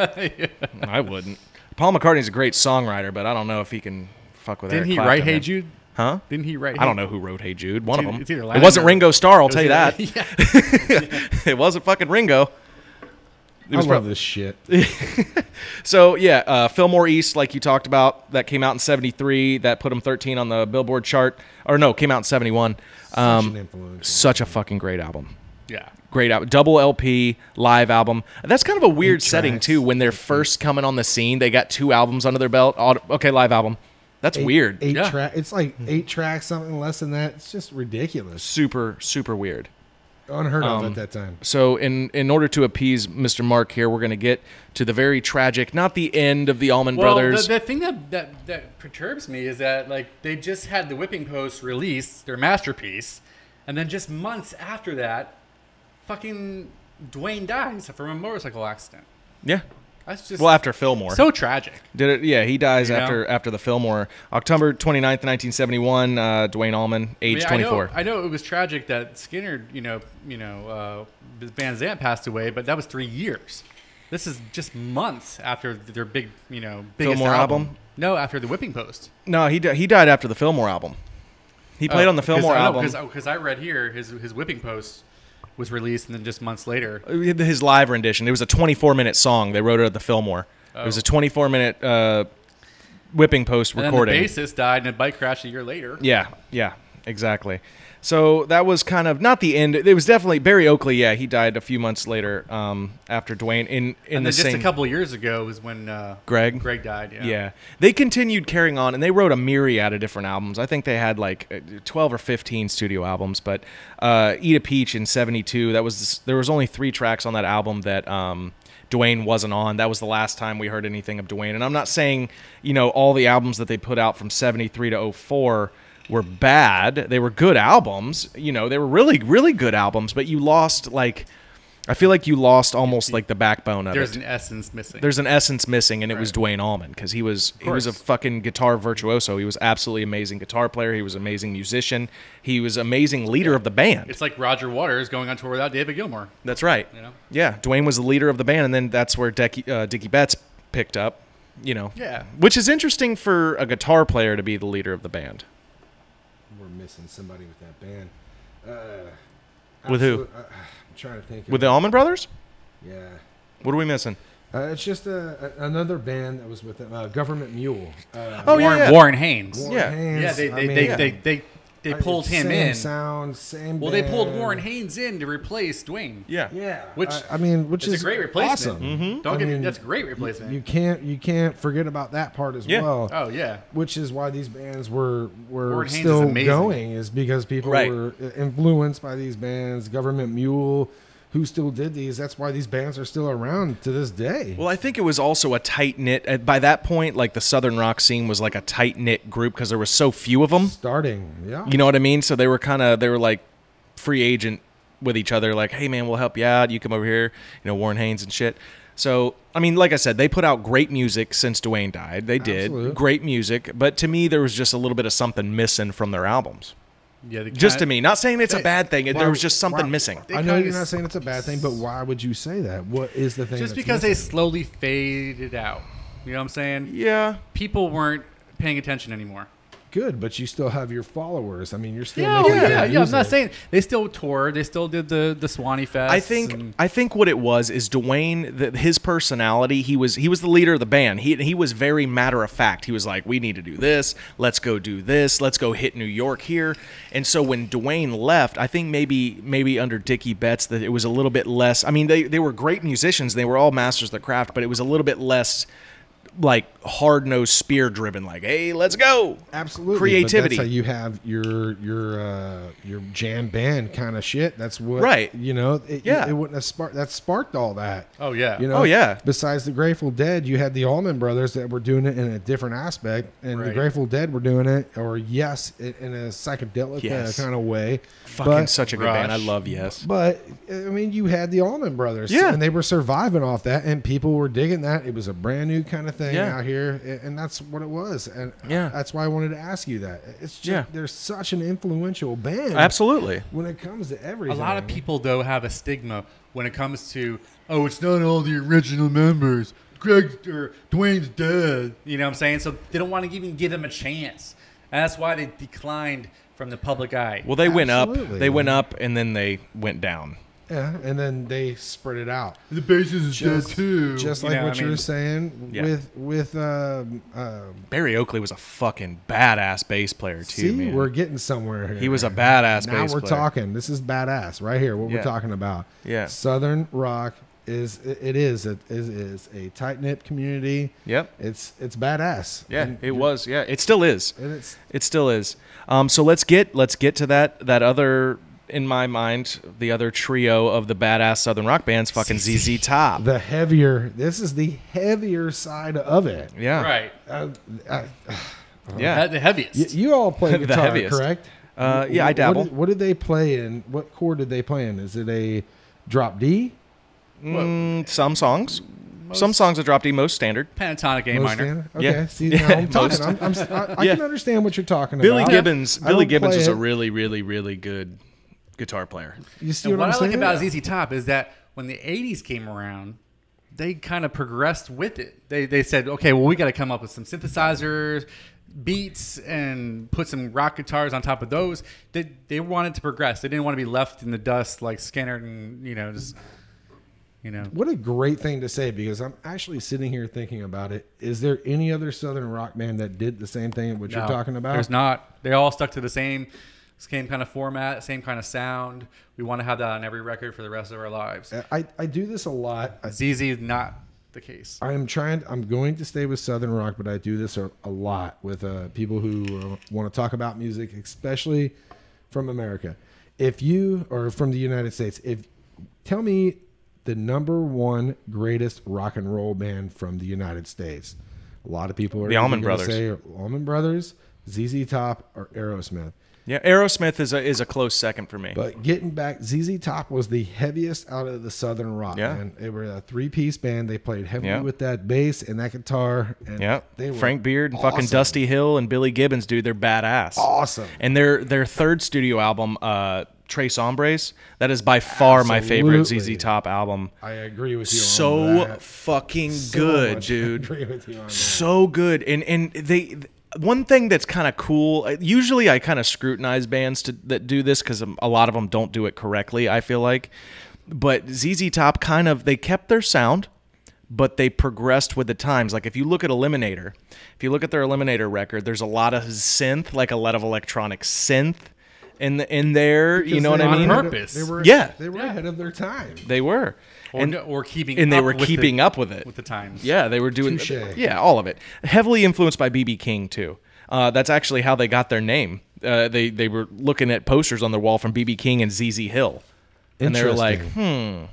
I wouldn't. Paul McCartney's a great songwriter, but I don't know if he can fuck with Didn't Eric he Clapton, write "Hey man. Jude"? Huh? Didn't he write? I don't know who wrote "Hey Jude." One of them. It's either It Lennon wasn't or- Ringo Starr. I'll It tell you was that. either- It wasn't fucking Ringo. It I was love prob- this shit. So yeah, Fillmore East, like you talked about, that came out in '73. That put him 13 on the Billboard chart. Or no, came out in '71. Such an influence. Such a fucking great album. Yeah. Great album, double LP, live album. That's kind of a weird 8 setting tracks. too. When they're first coming on the scene, they got 2 albums under their belt. Okay, live album. That's weird. Eight Yeah. track. It's like 8 tracks, something less than that. It's just ridiculous. Super, super weird. Unheard of at that time. So in order to appease Mr. Mark here, we're going to get to the very tragic, not the end of the Allman Brothers. The thing that perturbs me is that like they just had the Whipping Post release their masterpiece, and then just months after that, fucking Dwayne dies from a motorcycle accident. Yeah. That's just Well, after Fillmore. so tragic. Did it? Yeah, he dies You know? after the Fillmore. October 29th, 1971, Dwayne Allman, age 24. I know it was tragic that Skinner, Van Zandt passed away, but that was 3 years. This is just months after their biggest Fillmore album? No, after the Whipping Post. No, he died after the Fillmore album. He played on the Fillmore album. Because I read here his Whipping Post was released, and then just months later. His live rendition. It was a 24-minute song. They wrote it at the Fillmore. It was a 24-minute Whipping Post And recording. then the bassist died in a bike crash a year later. Yeah, exactly. So that was kind of not the end. It was definitely Barry Oakley. Yeah, he died a few months later after Dwayne. In And the then just same a couple of years ago was when Greg died. Yeah, they continued carrying on, and they wrote a myriad of different albums. I think they had like 12 or 15 studio albums. But Eat a Peach in '72. There was only 3 tracks on that album that Dwayne wasn't on. That was the last time we heard anything of Dwayne. And I'm not saying all the albums that they put out from '73 to '04 were bad. They were good albums. They were really, really good albums. But you lost I feel like you lost almost like the backbone of There's it. an essence missing. There's an essence missing, and it was Right. Dwayne Allman because he was a fucking guitar virtuoso. He was absolutely amazing guitar player. He was an amazing musician. He was amazing leader of the band. It's like Roger Waters going on tour without David Gilmour. That's right. Yeah, Dwayne was the leader of the band, and then that's where Dickie Betts picked up. Yeah. Which is interesting for a guitar player to be the leader of the band. We're missing somebody with that band. With who? I'm trying to think. With the Allman Brothers? Yeah. What are we missing? It's just another band that was with them, Government Mule. Warren Haynes. Warren Yeah. Haynes, Yeah, they pulled him same in. Sound, same. Well, they pulled band. Warren Haynes in to replace Dwayne. Yeah. Yeah, Which which It's is a great replacement. Awesome. Mm-hmm. Don't I get me. mean, That's a great replacement. You can't forget about that part as Yeah. well. Oh yeah. Which is why these bands were Warren Haynes is still amazing. going, is because people Right. were influenced by these bands. Government Mule, who still did these. That's why these bands are still around to this day. Well, I think it was also a tight-knit. By that point, like the Southern rock scene was like a tight-knit group because there was so few of them. Starting, yeah. You know what I mean? So they were like free agent with each other. Like, hey man, we'll help you out. You come over here. Warren Haynes and shit. So, I mean, like I said, they put out great music since Dwayne died. They did. Absolutely. Great music. But to me, there was just a little bit of something missing from their albums. Yeah. Just to me. Not saying it's a bad thing. Why- There was just something why- missing. They I know kinda you're not saying it's a bad thing, but why would you say that? What is the thing? Just that's because they missing? slowly faded out. You know what I'm saying? Yeah. People weren't paying attention anymore. Good, but you still have your followers. I mean, you're still Yeah, making yeah, good yeah. I'm not music. saying they still toured. They still did the Swanee Fest. I think what it was is Dwayne, his personality. He was the leader of the band. He was very matter of fact. He was like, we need to do this. Let's go do this. Let's go hit New York here. And so when Dwayne left, I think maybe under Dickie Betts that it was a little bit less. I mean, they were great musicians. They were all masters of the craft, but it was a little bit less like hard-nosed spear driven, like, hey, let's go. Absolutely, Creativity. But that's how you have your jam band kind of shit. That's what, Right. It wouldn't have sparked. That sparked all that. Oh, yeah. Oh, yeah. Besides the Grateful Dead, you had the Allman Brothers that were doing it in a different aspect, and the Right. Grateful Dead were doing it, or Yes, in a psychedelic Yes. kind of way. Fucking such a good band. I Rush. love Yes. But I mean, you had the Allman Brothers, Yeah. and they were surviving off that, and people were digging that. It was a brand new kind of thing Yeah. out here, and that's what it was. And Yeah. that's why I wanted to ask you that. It's just Yeah. they're such an influential band, Absolutely. when it comes to A everything. lot of people though have a stigma when it comes to it's not all the original members. Greg or Dwayne's dead. You know what I'm saying? So they don't want to even give them a chance. And that's why they declined from the public eye. Well, they went up. Absolutely. They went up, and then they went down. Yeah, and then they spread it out. The bassist is Just You like know, what I you mean- were saying Yeah. with Barry Oakley was a fucking badass bass player too, see, man. we're getting somewhere here. He was a badass Now bass we're player. talking. This is badass right here. What Yeah. we're talking about. Yeah. Southern rock is a tight knit community. Yep. It's badass. Yeah, And it was. Yeah, it still is. And it's It still is. So let's get to that other, in my mind, the other trio of the badass Southern rock bands, fucking ZZ Top. the heavier. This is the heavier side of it. Yeah. Right. Yeah. The heaviest. You all play The guitar, heaviest. correct? Yeah, I dabble. What did they play in? What chord did they play in? Is it a drop D? Some songs. Some songs are drop D, most standard. pentatonic A Most minor. standard? Okay. Yeah. See, now I'm Most. talking. I Yeah. can understand what you're talking Billy about. Gibbons. I Billy don't Gibbons play is a it. really, really, really good guitar player. You see And what what I'm I like saying? about ZZ Top is that when the 80s came around, they kind of progressed with it. They said, okay, well, we got to come up with some synthesizers, beats, and put some rock guitars on top of those. They wanted to progress. They didn't want to be left in the dust like Skinner and, just, What a great thing to say, because I'm actually sitting here thinking about it. Is there any other Southern rock band that did the same thing what you're No, talking about? There's not. They all stuck to the same kind of format, same kind of sound. We want to have that on every record for the rest of our lives. I do this a lot. ZZ is not the case. I'm going to stay with Southern rock, but I do this a lot with people who want to talk about music, especially from America. Or from the United States, tell me the number one greatest rock and roll band from the United States. A lot of people are The Allman gonna Brothers. say Allman Brothers, ZZ Top, or Aerosmith. Yeah, Aerosmith is a close second for me. But getting back, ZZ Top was the heaviest out of the Southern rock. Yeah. Man. They were a 3-piece band. They played heavily Yeah. with that bass and that guitar. And Yeah, they were Frank Beard and fucking awesome. Dusty Hill and Billy Gibbons, dude, they're badass. Awesome. And their third studio album, Tres Hombres, that is by far my favorite Absolutely. ZZ Top album. I agree with you on So that. fucking So good, much dude. I agree with you on that. So good. And they one thing that's kind of cool. Usually, I kind of scrutinize bands that do this because a lot of them don't do it correctly, I feel like. But ZZ Top they kept their sound, but they progressed with the times. Like if you look at Eliminator, if you look at their Eliminator record, there's a lot of synth, like a lot of electronic synth in there. You know what I on mean? purpose. They were, Yeah. They were ahead of their time. They were. Or keeping And they up were with keeping up with it. with the times. Yeah, they were doing Touche. all of it. Heavily influenced by BB King too. That's actually how they got their name. They were looking at posters on their wall from BB King and ZZ Hill, and they were like, Interesting.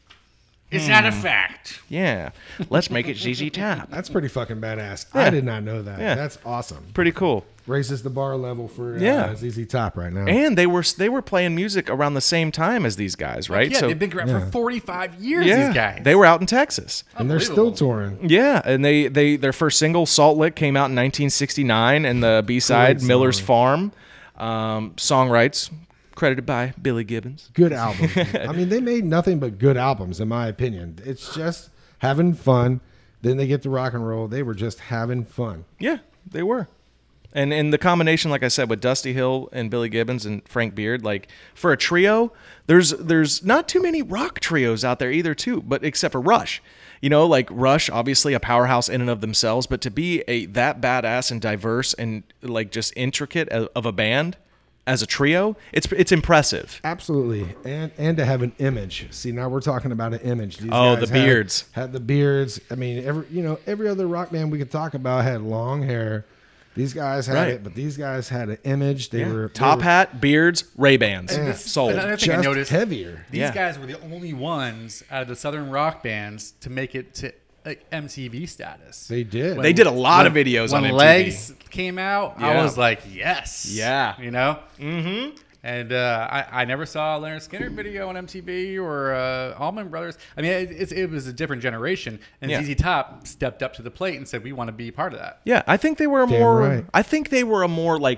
It's not a fact. "Yeah, let's make it ZZ Top." That's pretty fucking badass. Yeah. I did not know that. Yeah. That's awesome. Pretty cool. Raises the bar level for Yeah. ZZ Top right now. And they were playing music around the same time as these guys, right? Yeah, they've been around for 45 years, yeah, these guys. they were out in Texas. And they're still Unbelievable. touring. Yeah, and their first single Salt Lick came out in 1969, and the B-side Great Miller's song. Farm, songwrites credited by Billy Gibbons. Good album. I mean, they made nothing but good albums, in my opinion. It's just having fun. Then they get to rock and roll. They were just having fun. Yeah, they were. And the combination, like I said, with Dusty Hill and Billy Gibbons and Frank Beard, like for a trio, there's not too many rock trios out there either, too, but except for Rush. You know, like Rush, obviously a powerhouse in and of themselves, but to be that badass and diverse and like just intricate of a band as a trio, it's impressive. Absolutely. And to have an image. See, now we're talking about an image. These Oh, guys the beards. Had the beards. I mean, every other rock band we could talk about had long hair. These guys had Right. it, but these guys had an image. They were Top they were hat, beards, Ray-Bans. Yeah. Sold. Another thing I just noticed, heavier. these Yeah. guys were the only ones out of the Southern rock bands to make it to like MTV status. They did. They did a lot of videos on when MTV. Legs came out, I Yeah. was like, yes. Yeah. You know? Mm-hmm. And I never saw a Leonard Skinner video on MTV or Allman Brothers. I mean, it was a different generation. And Yeah. ZZ Top stepped up to the plate and said, we want to be part of that. Yeah, I think they were Damn more. right. I think they were a more like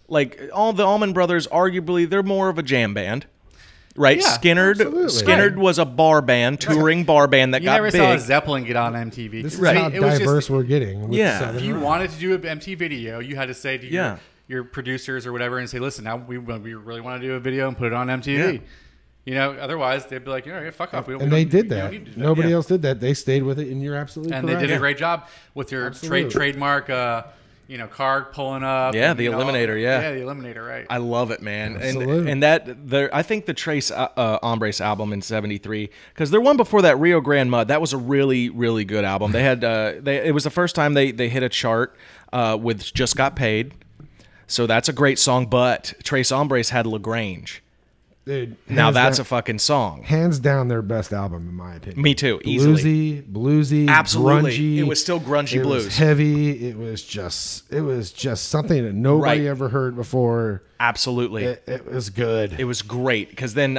all the Allman Brothers. Arguably, they're more of a jam band, right? Yeah, absolutely. Skynyrd was a bar band, touring bar band that You got never big. saw Zeppelin get on MTV. This is Right. how It was just- diverse we're getting. With Yeah. Southern If you rock. wanted to do an MTV video, you had to say to Yeah. your producers or whatever and say, listen, now we really want to do a video and put it on MTV. Yeah. You know, otherwise they'd be like, you know, fuck off. We And they don't- did we don't that. need to do Nobody Yeah. else did that. They stayed with it, and you're absolutely And correct. they did a great job with your Absolutely. trademark, card pulling up. Yeah, and, the you know, Eliminator, yeah. Yeah, the Eliminator, right. I love it, man. Absolutely. And I think the Trace Hombres album in '73, because their one before that, Rio Grande Mud, that was a really, really good album. They had it was the first time they hit a chart with Just Got Paid, so that's a great song. But Trace Hombres had LaGrange. Dude, Now hands that's down, a fucking song. hands down their best album in my opinion. Me too, easily. Bluesy, Absolutely. grungy. It was still grungy it blues. was heavy. It was just something that nobody Right. ever heard before. Absolutely. It was good. It was great because then,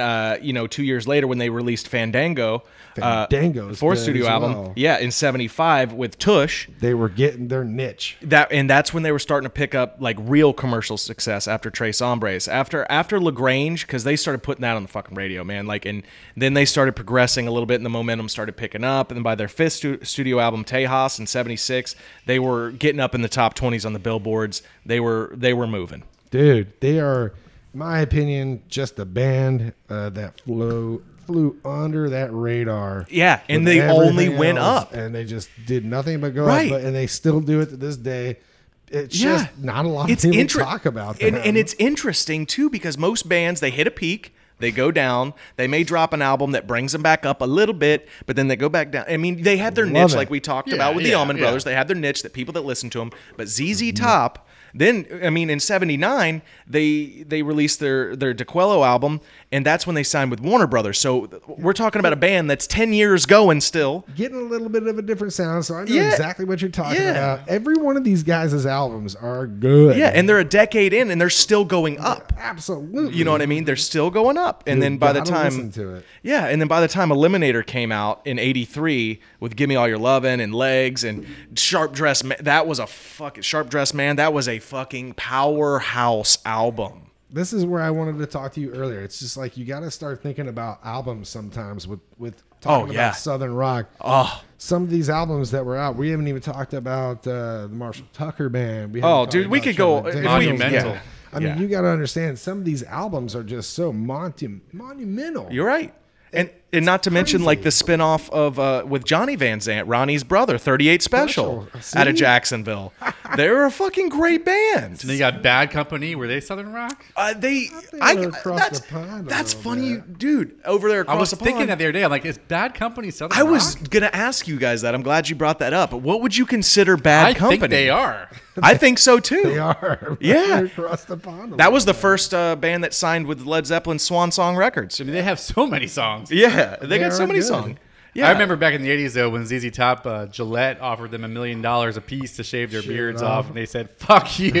2 years later when they released Fandango, Fandango's fourth good studio as album, well. yeah, in '75 with Tush. They were getting their niche. That's when they were starting to pick up like real commercial success after Tres Hombres, after Lagrange, because they started putting that on the fucking radio, man. Like, and then they started progressing a little bit, and the momentum started picking up. And then by their fifth studio album, Tejas, in '76, they were getting up in the top 20s on the billboards. They were moving. Dude, they are, in my opinion, just a band that flew under that radar. Yeah, and with they only everything went else, up. and they just did nothing but go Right. up, and they still do it to this day. It's Yeah. just not a lot of people talk about that. And it's interesting too because most bands, they hit a peak, they go down, they may drop an album that brings them back up a little bit, but then they go back down. I mean, they have their niche it. like we talked Yeah, about with the yeah, Allman yeah. Brothers. They have their niche that people that listen to them. But ZZ Top, then I mean, in '79 they released their DeQuello album, and that's when they signed with Warner Brothers. So we're talking about a band that's 10 years going still. getting a little bit of a different sound, so I know Yeah. exactly what you're talking Yeah. about. Every one of these guys' albums are good. Yeah, and they're a decade in, and they're still going up. Absolutely. You know what I mean? They're still going up, and then by the gotta time listen to it. Yeah, and then by the time Eliminator came out in '83 with "Gimme All Your Lovin'" and "Legs" and "Sharp Dress," that was a fucking "Sharp Dress Man." That was a fucking powerhouse album. This is where I wanted to talk to you earlier. It's just like you got to start thinking about albums sometimes with talking yeah. about Southern rock. Oh, Some of these albums that were out, we haven't even talked about the Marshall Tucker Band. We haven't oh, talked dude, we about could go Trevor if we- Daniels. Monumental. yeah. I mean, Yeah. you got to understand some of these albums are just so monumental. You're right. And not to mention like the spinoff of with Johnny Van Zant, Ronnie's brother, 38 Special, See? out of Jacksonville. They're a fucking great band. And then you got Bad Company. Were they Southern rock? They were across that's the pond a that's little funny, bit. dude. Over there across I was the thinking pond. that the other day. I'm like, is Bad Company Southern I rock? was gonna ask you guys that. I'm glad you brought that up. But what would you consider Bad I Company? think they are. I think so too. They are. Yeah. They're across the pond. a That little was the bit. first band that signed with Led Zeppelin's Swan Song Records. I mean, they have so many songs. Yeah, they got are so many good. songs. Yeah, I remember back in the 80s, though, when ZZ Top, Gillette offered them $1 million a piece to shave their beards off, and they said, fuck you.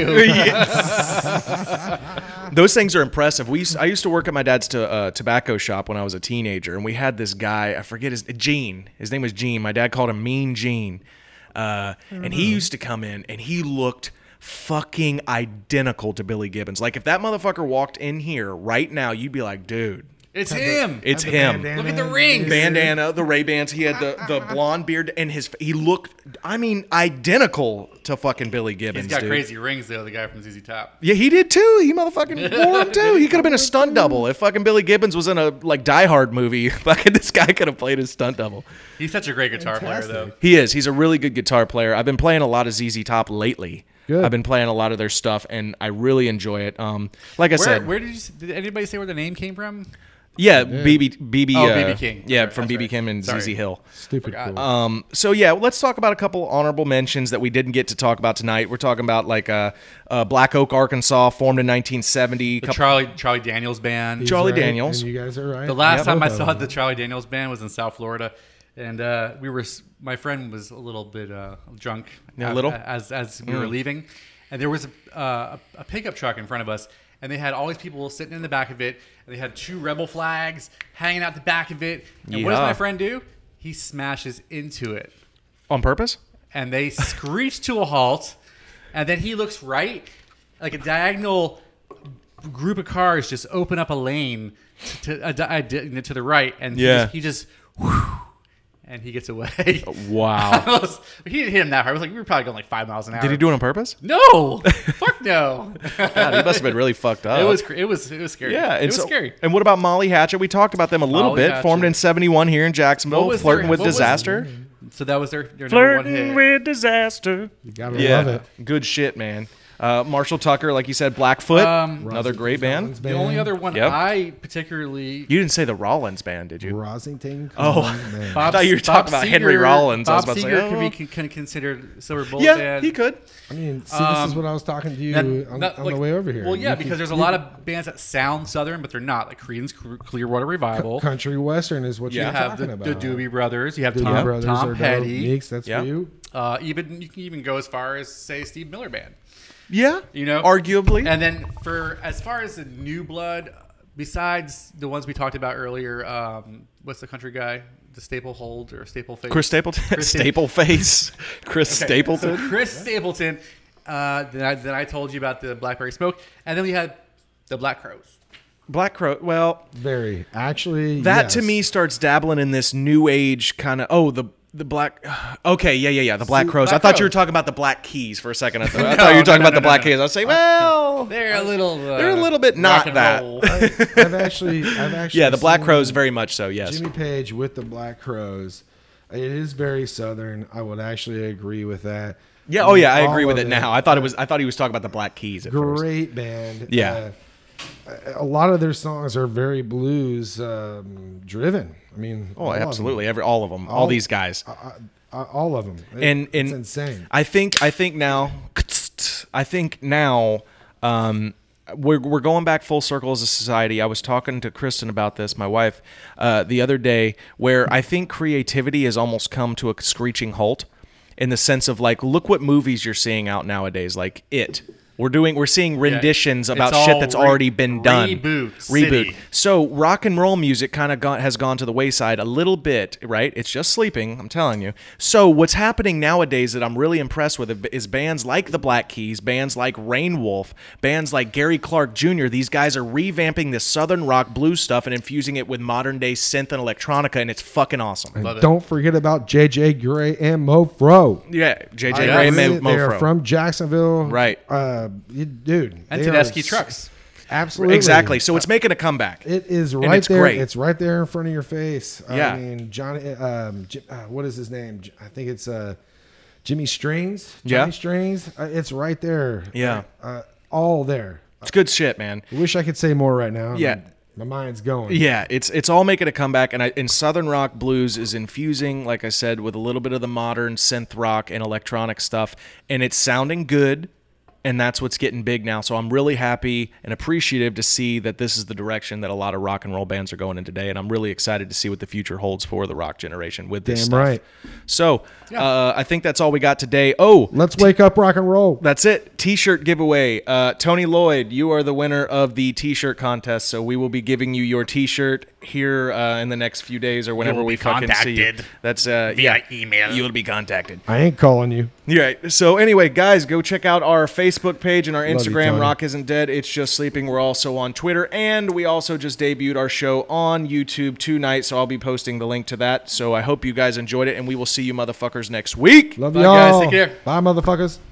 those things are impressive. I used to work at my dad's tobacco shop when I was a teenager, and we had this guy. I forget Gene. His name was Gene. My dad called him Mean Gene, and he used to come in, and he looked fucking identical to Billy Gibbons. Like if that motherfucker walked in here right now, you'd be like, dude, It's him. it's The him. bandana, Look at the rings. Bandana, the Ray-Bans. He had the blonde beard, and he looked, I mean, identical to fucking Billy Gibbons. He's got dude. crazy rings, though, the guy from ZZ Top. Yeah, he did too. He motherfucking wore him too. He could have been a stunt double if fucking Billy Gibbons was in a like Die Hard movie. Fucking this guy could have played his stunt double. He's such a great guitar player, though. He is. He's a really good guitar player. I've been playing a lot of ZZ Top lately. Good. I've been playing a lot of their stuff, and I really enjoy it. Like I said, Where did anybody say where the name came from? yeah, BB, Oh, BB King. Yeah, That's from BB right. King and Sorry. ZZ Hill. Stupid Forgot. cool. So yeah, let's talk about a couple honorable mentions that we didn't get to talk about tonight. We're talking about like Black Oak, Arkansas, formed in 1970. The Charlie Daniels Band. He's Charlie right, Daniels. And you guys are right. The last time I Both of saw them. the Charlie Daniels Band was in South Florida, and my friend was a little bit drunk. Yeah, a little? as we were leaving, and there was a pickup truck in front of us, and they had all these people sitting in the back of it, and they had 2 rebel flags hanging out the back of it. And what does Yeah. my friend do? He smashes into it, On purpose? and they screech to a halt, and then he looks right, like a diagonal group of cars just open up a lane to the right, and Yeah. he just whew, and he gets away. Wow. He didn't hit him that hard. It was like we were probably going like 5 miles an hour. Did he do it on purpose? No, fuck no. God, he must have been really fucked up. It was scary. Yeah, it was scary. And what about Molly Hatchet? We talked about them a little Molly bit. Hatchet. Formed in '71 here in Jacksonville, What was flirting their- with what was- disaster. So that was their number one hit. with disaster. You gotta Yeah, love it. good shit, man. Marshall Tucker, like you said, Blackfoot, another Rollins great band. The only other one Yep. I particularly You didn't say the Rollins band, did you? Rosington. Oh. Man. I thought you were talking about Henry Rollins. I was about to say, Seeger oh. could be considered Silver Bullet Yeah, band. he could. I mean, see, this is what I was talking to you on Like, the way over here. Well, yeah, You because can- there's a lot of bands that sound Southern, but they're not. Like Creedence Clearwater Revival. country western is what Yeah. you're You have talking the about. Doobie Brothers. You have Doobie Tom, Brothers Tom are dope. Petty. Meeks, that's Yeah. for you. Even you can even go as far as say Steve Miller Band. Yeah, You know, arguably. And then for as far as the new blood, besides the ones we talked about earlier, what's the country guy? The Staple Hold or Staple Face? Chris Stapleton, Staple Face, Chris Stapleton. So Chris Stapleton. Then I told you about the Blackberry Smoke, and then we had the Black Crows. Black Crow. Well, Very. Actually, that yes. to me starts dabbling in this new age kind of. Oh, the Black. Okay, yeah. The Black See, Crows. I Black thought you were Crows. talking about the Black Keys for a second. I thought you were talking about the Black Keys. I was saying, well, They're a little. they're a little bit rock not and that. roll. I've actually. Yeah, the Black seen Crows very much so. Yes. Jimmy Page with the Black Crows. It is very southern. I would actually agree with that. Yeah. Oh yeah, I agree All with of it now. I thought he was talking about the Black Keys at first. Great band. Yeah. A lot of their songs are very blues driven. I mean, Oh, all of them. absolutely. All of them. All these guys. All of them. And It's insane. I think now we're going back full circle as a society. I was talking to Kristen about this, my wife, the other day, where I think creativity has almost come to a screeching halt, in the sense of like, look what movies you're seeing out nowadays, like It. We're seeing renditions about It's shit all that's already been done. Reboot. City. So rock and roll music kind of has gone to the wayside a little bit, right? It's just sleeping, I'm telling you. So what's happening nowadays that I'm really impressed with is bands like the Black Keys, bands like Rain Wolf, bands like Gary Clark Jr. These guys are revamping this southern rock blues stuff and infusing it with modern day synth and electronica, and it's fucking awesome. Love it. Don't forget about J.J. Gray and Mofro. Yeah, JJ I Gray and They are Mofro. from Jacksonville. Right. Dude. And they Tedeschi are Trucks. Absolutely. Exactly. So it's making a comeback. It is And right it's there. great. It's right there in front of your face. Yeah. I mean, Johnny. What is his name? I think it's Jimmy Strings. Yeah. Johnny Strings. It's right there. Yeah. All there. It's good shit, man. I wish I could say more right now. Yeah. My mind's going. Yeah, it's all making a comeback, and Southern rock blues is infusing, like I said, with a little bit of the modern synth rock and electronic stuff, and it's sounding good, and that's what's getting big now. So I'm really happy and appreciative to see that this is the direction that a lot of rock and roll bands are going in today, and I'm really excited to see what the future holds for the rock generation with this Damn stuff. right. So I think that's all we got today. Oh, Let's wake up, rock and roll. that's it. T-shirt giveaway. Tony Lloyd, you are the winner of the T-shirt contest. So we will be giving you your T-shirt here in the next few days or whenever will we be fucking see you. contacted That's via email. You will be contacted. I ain't calling you. Yeah. So anyway, guys, go check out our Facebook page and our Love you, Instagram. Tony. Rock Isn't Dead. It's Just Sleeping. We're also on Twitter, and we also just debuted our show on YouTube tonight. So I'll be posting the link to that. So I hope you guys enjoyed it, and we will see you motherfuckers next week. Love Bye, y'all. guys. Take care. Bye, motherfuckers.